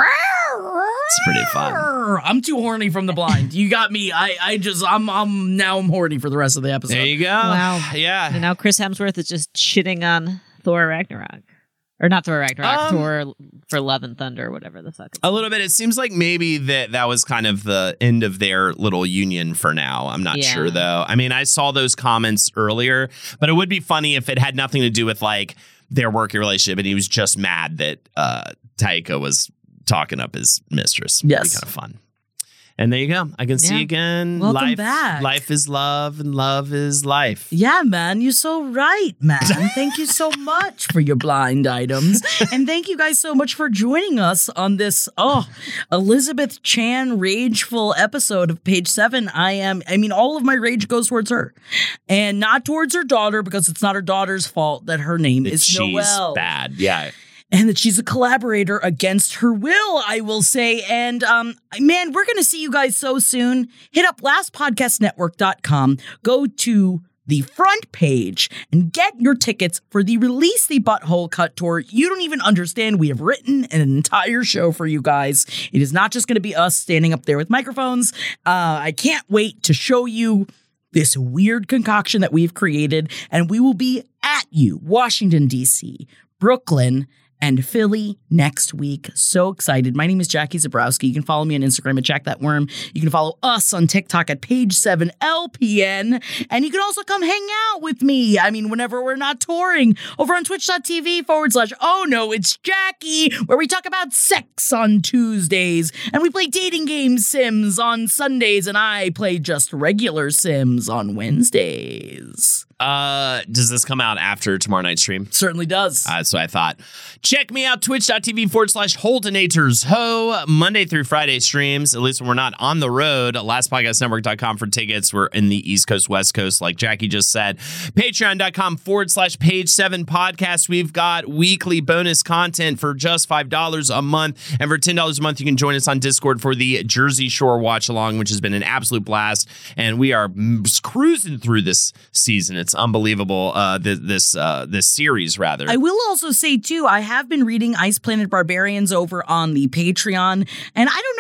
It's pretty fun. I'm too horny from the blind. You got me. I, I just, I'm, I'm now I'm horny for the rest of the episode. There you go. Wow. Yeah. and now Chris Hemsworth is just shitting on Thor Ragnarok, or not Thor Ragnarok, Um, Thor for Love and Thunder, or whatever the fuck. It's A little bit. It seems like maybe that that was kind of the end of their little union for now. I'm not Yeah. sure though. I mean, I saw those comments earlier, but it would be funny if it had nothing to do with like their working relationship and he was just mad that uh, Taika was talking up his mistress. It'd Yes. be kind of fun. And there you go. I can see Yeah. again. Welcome life, back. Life is love and love is life. Yeah, man, you're so right, man. Thank you so much for your blind items. And thank you guys so much for joining us on this, oh, Elizabeth Chan rageful episode of Page Seven. I am, I mean, all of my rage goes towards her and not towards her daughter because it's not her daughter's fault that her name That is she's Noelle. bad. Yeah. And that she's a collaborator against her will, I will say. And um, man, we're going to see you guys so soon. Hit up last podcast network dot com. Go to the front page and get your tickets for the Release the Butthole Cut Tour. You don't even understand. We have written an entire show for you guys. It is not just going to be us standing up there with microphones. Uh, I can't wait to show you this weird concoction that we've created. And we will be at you, Washington, D C, Brooklyn, and Philly next week. So excited. My name is Jackie Zabrowski. You can follow me on Instagram at Jack That Worm. You can follow us on TikTok at Page seven L P N. And you can also come hang out with me. I mean, whenever we're not touring, over on twitch.tv forward slash oh no, it's Jackie, where we talk about sex on Tuesdays. And we play dating game Sims on Sundays. And I play just regular Sims on Wednesdays. Uh, does this come out after tomorrow night's stream? Certainly does. Uh, so I thought. Check me out, twitch.tv forward slash Holdenators Ho, Monday through Friday streams, at least when we're not on the road. last podcast network dot com for tickets. We're in the East Coast, West Coast, like Jackie just said. Patreon.com forward slash Page seven podcast. We've got weekly bonus content for just five dollars a month. And for ten dollars a month, you can join us on Discord for the Jersey Shore Watch Along, which has been an absolute blast. And we are cruising through this season. It's unbelievable. Uh, th- this uh, this series, rather. I will also say, too, I have been reading Ice Planet Barbarians over on the Patreon, and I don't know how I'm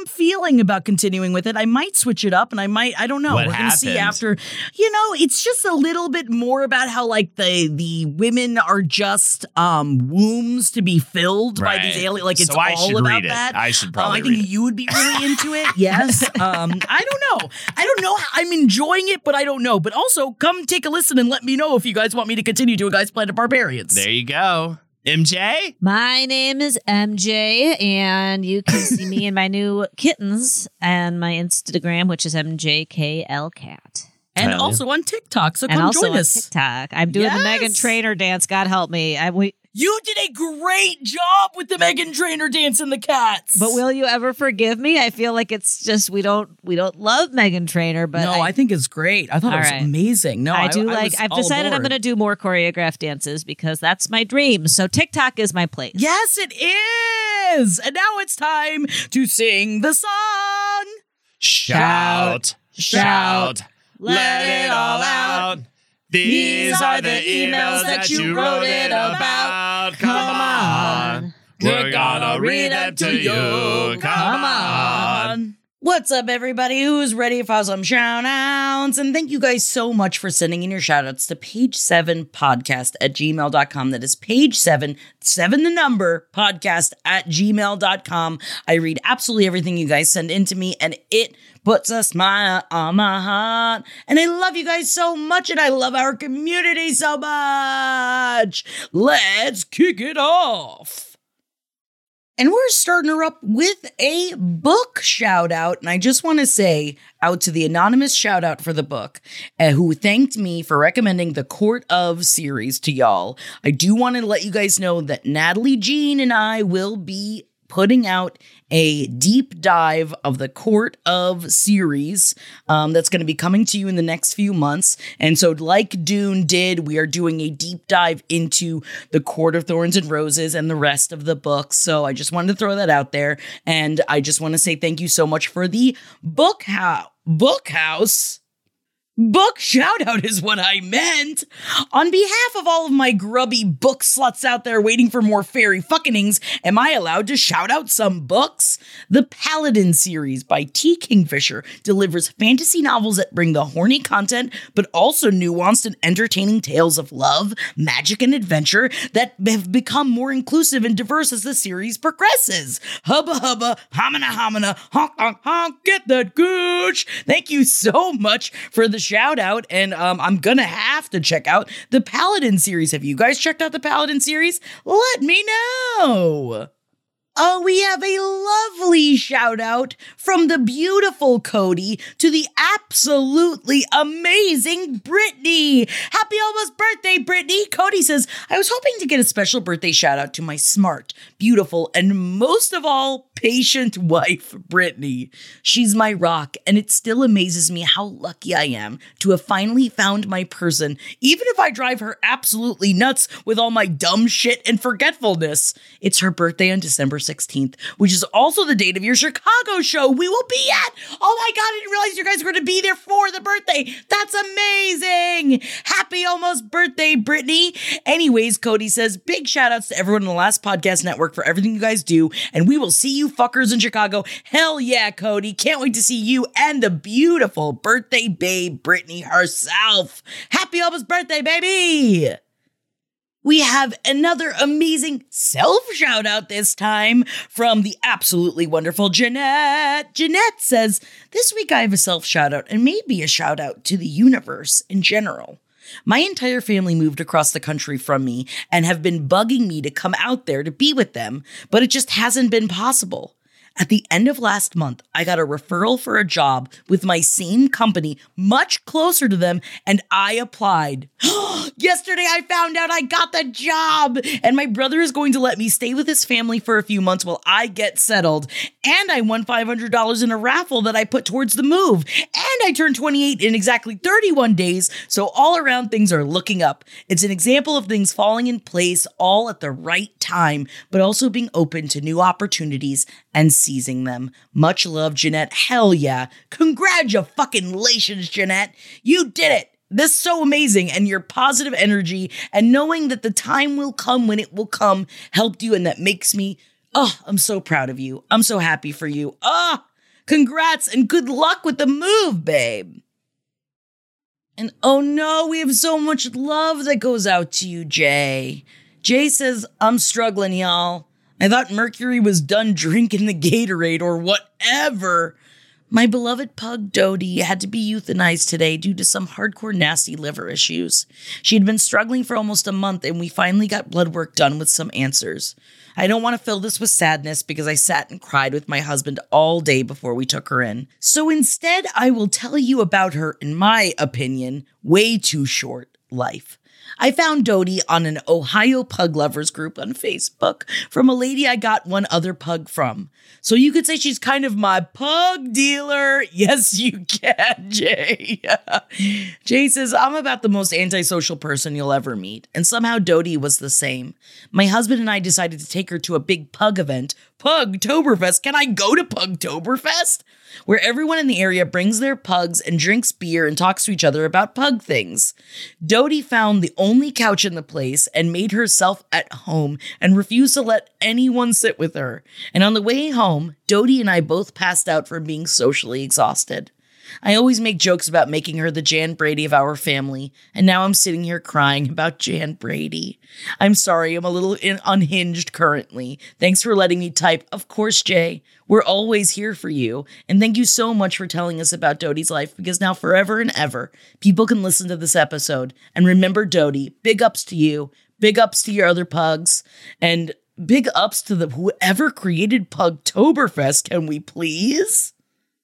I'm feeling about continuing with it. I might switch it up and I might, I don't know. What We're going to see happened? after, you know, it's just a little bit more about how like the the women are just um wombs to be filled by Right. these aliens. Like it's So I all should about read it. that. I should Um, probably I think read it. you would be really into it. Yes. Um, I don't know. I don't know. I'm enjoying it, but I don't know. But also come take a listen and let me know if you guys want me to continue doing Guys Planet Barbarians. There you go. M J? My name is M J, and you can see me and my new kittens and my Instagram, which is M J K L Cat. And Hell also on TikTok. So And come also join on us. TikTok. I'm doing the Megan Yes. Trainor dance. God help me. I, we, You did a great job with the Megan Trainor dance and the cats. but will you ever forgive me? I feel like it's just we don't we don't love Megan Trainor, but no, I, I, think it's great. I thought it All was right. amazing. No, I I, do I like. was I've all decided I'm aboard. going to do more choreographed dances because that's my dream. So TikTok is my place. Yes, it is. And now it's time to sing the song. Shout, shout, let it all out. These are the emails that you wrote it about. Come on. We're gonna read them to you. Come on. What's up, everybody who's ready for some shout-outs? And thank you guys so much for sending in your shout-outs to page seven podcast at gmail dot com. That is page seven, seven the number, podcast at gmail dot com. I read absolutely everything you guys send in to me, and it puts a smile on my heart. And I love you guys so much, and I love our community so much. Let's kick it off. And we're starting her up with a book shout out. And I just want to say out to the anonymous shout out for the book, uh, who thanked me for recommending the Court of series to y'all. I do want to let you guys know that Natalie Jean and I will be putting out a deep dive of the Court of series um, that's going to be coming to you in the next few months. And so like Dune did, we are doing a deep dive into the Court of Thorns and Roses and the rest of the books. So I just wanted to throw that out there. And I just want to say thank you so much for the book house. Book house. Book shout out is what I meant. On behalf of all of my grubby book sluts out there waiting for more fairy fuckings, am I allowed to shout out some books? The Paladin series by T. Kingfisher delivers fantasy novels that bring the horny content, but also nuanced and entertaining tales of love, magic, and adventure that have become more inclusive and diverse as the series progresses. Hubba hubba, homina homina, honk honk honk, get that gooch. Thank you so much for the shout out, and um, I'm gonna have to check out the Paladin series. Have you guys checked out the Paladin series? Let me know. Oh, we have a lovely shout out from the beautiful Cody to the absolutely amazing Brittany. Happy almost birthday, Brittany. Cody says, I was hoping to get a special birthday shout out to my smart, beautiful, and most of all, patient wife, Brittany. She's my rock, and it still amazes me how lucky I am to have finally found my person, even if I drive her absolutely nuts with all my dumb shit and forgetfulness. It's her birthday on December sixteenth, which is also the date of your Chicago show we will be at. Oh my God, I didn't realize you guys were going to be there for the birthday. That's amazing. Happy almost birthday, Brittany. Anyways, Cody says, big shout outs to everyone in the Last Podcast Network for everything you guys do, and we will see you fuckers in Chicago. Hell yeah, Cody. Can't wait to see you and the beautiful birthday babe, Brittany herself. Happy almost birthday, baby. We have another amazing self shout out this time from the absolutely wonderful Jeanette. Jeanette says, this week I have a self shout out and maybe a shout out to the universe in general. My entire family moved across the country from me and have been bugging me to come out there to be with them, but it just hasn't been possible. At the end of last month, I got a referral for a job with my same company, much closer to them, and I applied. Yesterday, I found out I got the job, and my brother is going to let me stay with his family for a few months while I get settled. And I won five hundred dollars in a raffle that I put towards the move. And I turned twenty-eight in exactly thirty-one days, so all around things are looking up. It's an example of things falling in place all at the right time, but also being open to new opportunities and seizing them. Much love, Jeanette. Hell yeah. Congratulations, Jeanette. You did it. This is so amazing, and your positive energy and knowing that the time will come when it will come helped you, and that makes me, oh, I'm so proud of you. I'm so happy for you. Ah, oh, Congrats and good luck with the move, babe. And oh no, we have so much love that goes out to you, Jay. Jay says, I'm struggling, y'all. I thought Mercury was done drinking the Gatorade or whatever. My beloved pug Dodie had to be euthanized today due to some hardcore nasty liver issues. She had been struggling for almost a month and we finally got blood work done with some answers. I don't want to fill this with sadness because I sat and cried with my husband all day before we took her in. So instead, I will tell you about her, in my opinion, way too short life. I found Dodie on an Ohio Pug Lovers group on Facebook from a lady I got one other pug from. So you could say she's kind of my pug dealer. Yes, you can, Jay. Jay says, I'm about the most antisocial person you'll ever meet. And somehow Dodie was the same. My husband and I decided to take her to a big pug event. Pugtoberfest. Can I go to Pugtoberfest? Where everyone in the area brings their pugs and drinks beer and talks to each other about pug things. Dodie found the only couch in the place and made herself at home and refused to let anyone sit with her. And on the way home, Dodie and I both passed out from being socially exhausted. I always make jokes about making her the Jan Brady of our family, and now I'm sitting here crying about Jan Brady. I'm sorry, I'm a little in- unhinged currently. Thanks for letting me type. Of course, Jay. We're always here for you, and thank you so much for telling us about Dodie's life, because now forever and ever, people can listen to this episode and remember Dodie. Big ups to you, big ups to your other pugs, and big ups to the whoever created Pugtoberfest, can we please?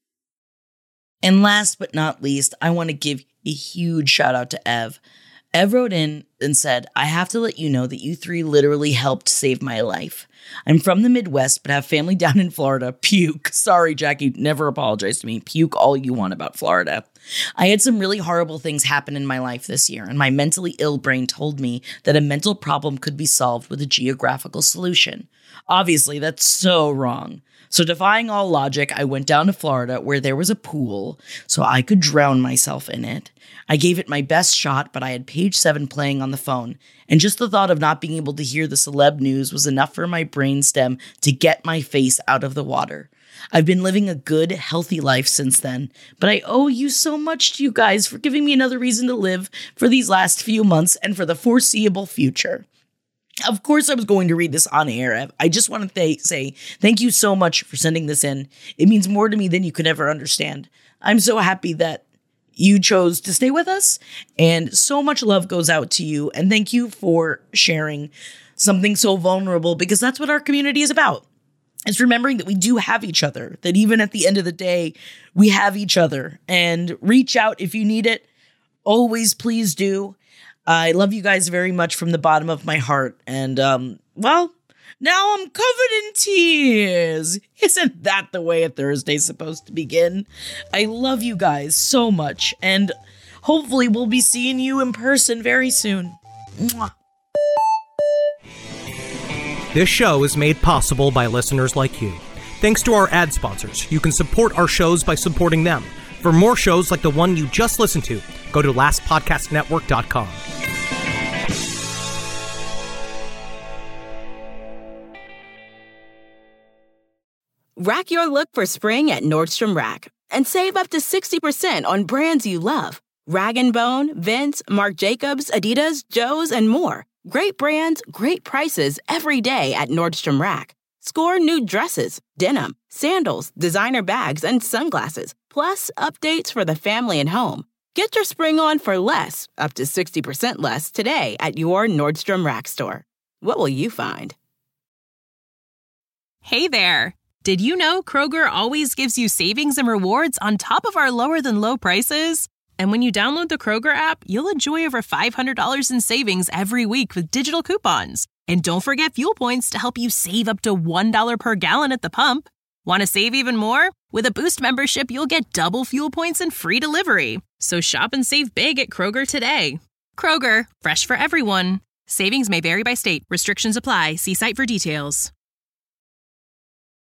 And last but not least, I want to give a huge shout out to Ev. Ev wrote in and said, I have to let you know that you three literally helped save my life. I'm from the Midwest, but have family down in Florida. Puke. Sorry, Jackie. Never apologize to me. Puke all you want about Florida. I had some really horrible things happen in my life this year, and my mentally ill brain told me that a mental problem could be solved with a geographical solution. Obviously, that's so wrong. So defying all logic, I went down to Florida where there was a pool so I could drown myself in it. I gave it my best shot, but I had Page seven playing on the phone, and just the thought of not being able to hear the celeb news was enough for my brainstem to get my face out of the water. I've been living a good, healthy life since then, but I owe you so much to you guys for giving me another reason to live for these last few months and for the foreseeable future. Of course, I was going to read this on air. I just want to th- say thank you so much for sending this in. It means more to me than you could ever understand. I'm so happy that you chose to stay with us, and so much love goes out to you. And thank you for sharing something so vulnerable, because that's what our community is about. It's remembering that we do have each other, that even at the end of the day, we have each other. And reach out if you need it. Always please do. I love you guys very much from the bottom of my heart. And, um, well, now I'm covered in tears. Isn't that the way a Thursday's supposed to begin? I love you guys so much. And hopefully we'll be seeing you in person very soon. Mwah. This show is made possible by listeners like you. Thanks to our ad sponsors, you can support our shows by supporting them. For more shows like the one you just listened to, go to last podcast network dot com. Rack your look for spring at Nordstrom Rack and save up to sixty percent on brands you love. Rag and Bone, Vince, Marc Jacobs, Adidas, Joe's, and more. Great brands, great prices every day at Nordstrom Rack. Score new dresses, denim, sandals, designer bags, and sunglasses, plus updates for the family and home. Get your spring on for less, up to sixty percent less, today at your Nordstrom Rack store. What will you find? Hey there! Did you know Kroger always gives you savings and rewards on top of our lower-than-low prices? And when you download the Kroger app, you'll enjoy over five hundred dollars in savings every week with digital coupons. And don't forget fuel points to help you save up to one dollar per gallon at the pump. Want to save even more? With a Boost membership, you'll get double fuel points and free delivery. So shop and save big at Kroger today. Kroger, fresh for everyone. Savings may vary by state. Restrictions apply. See site for details.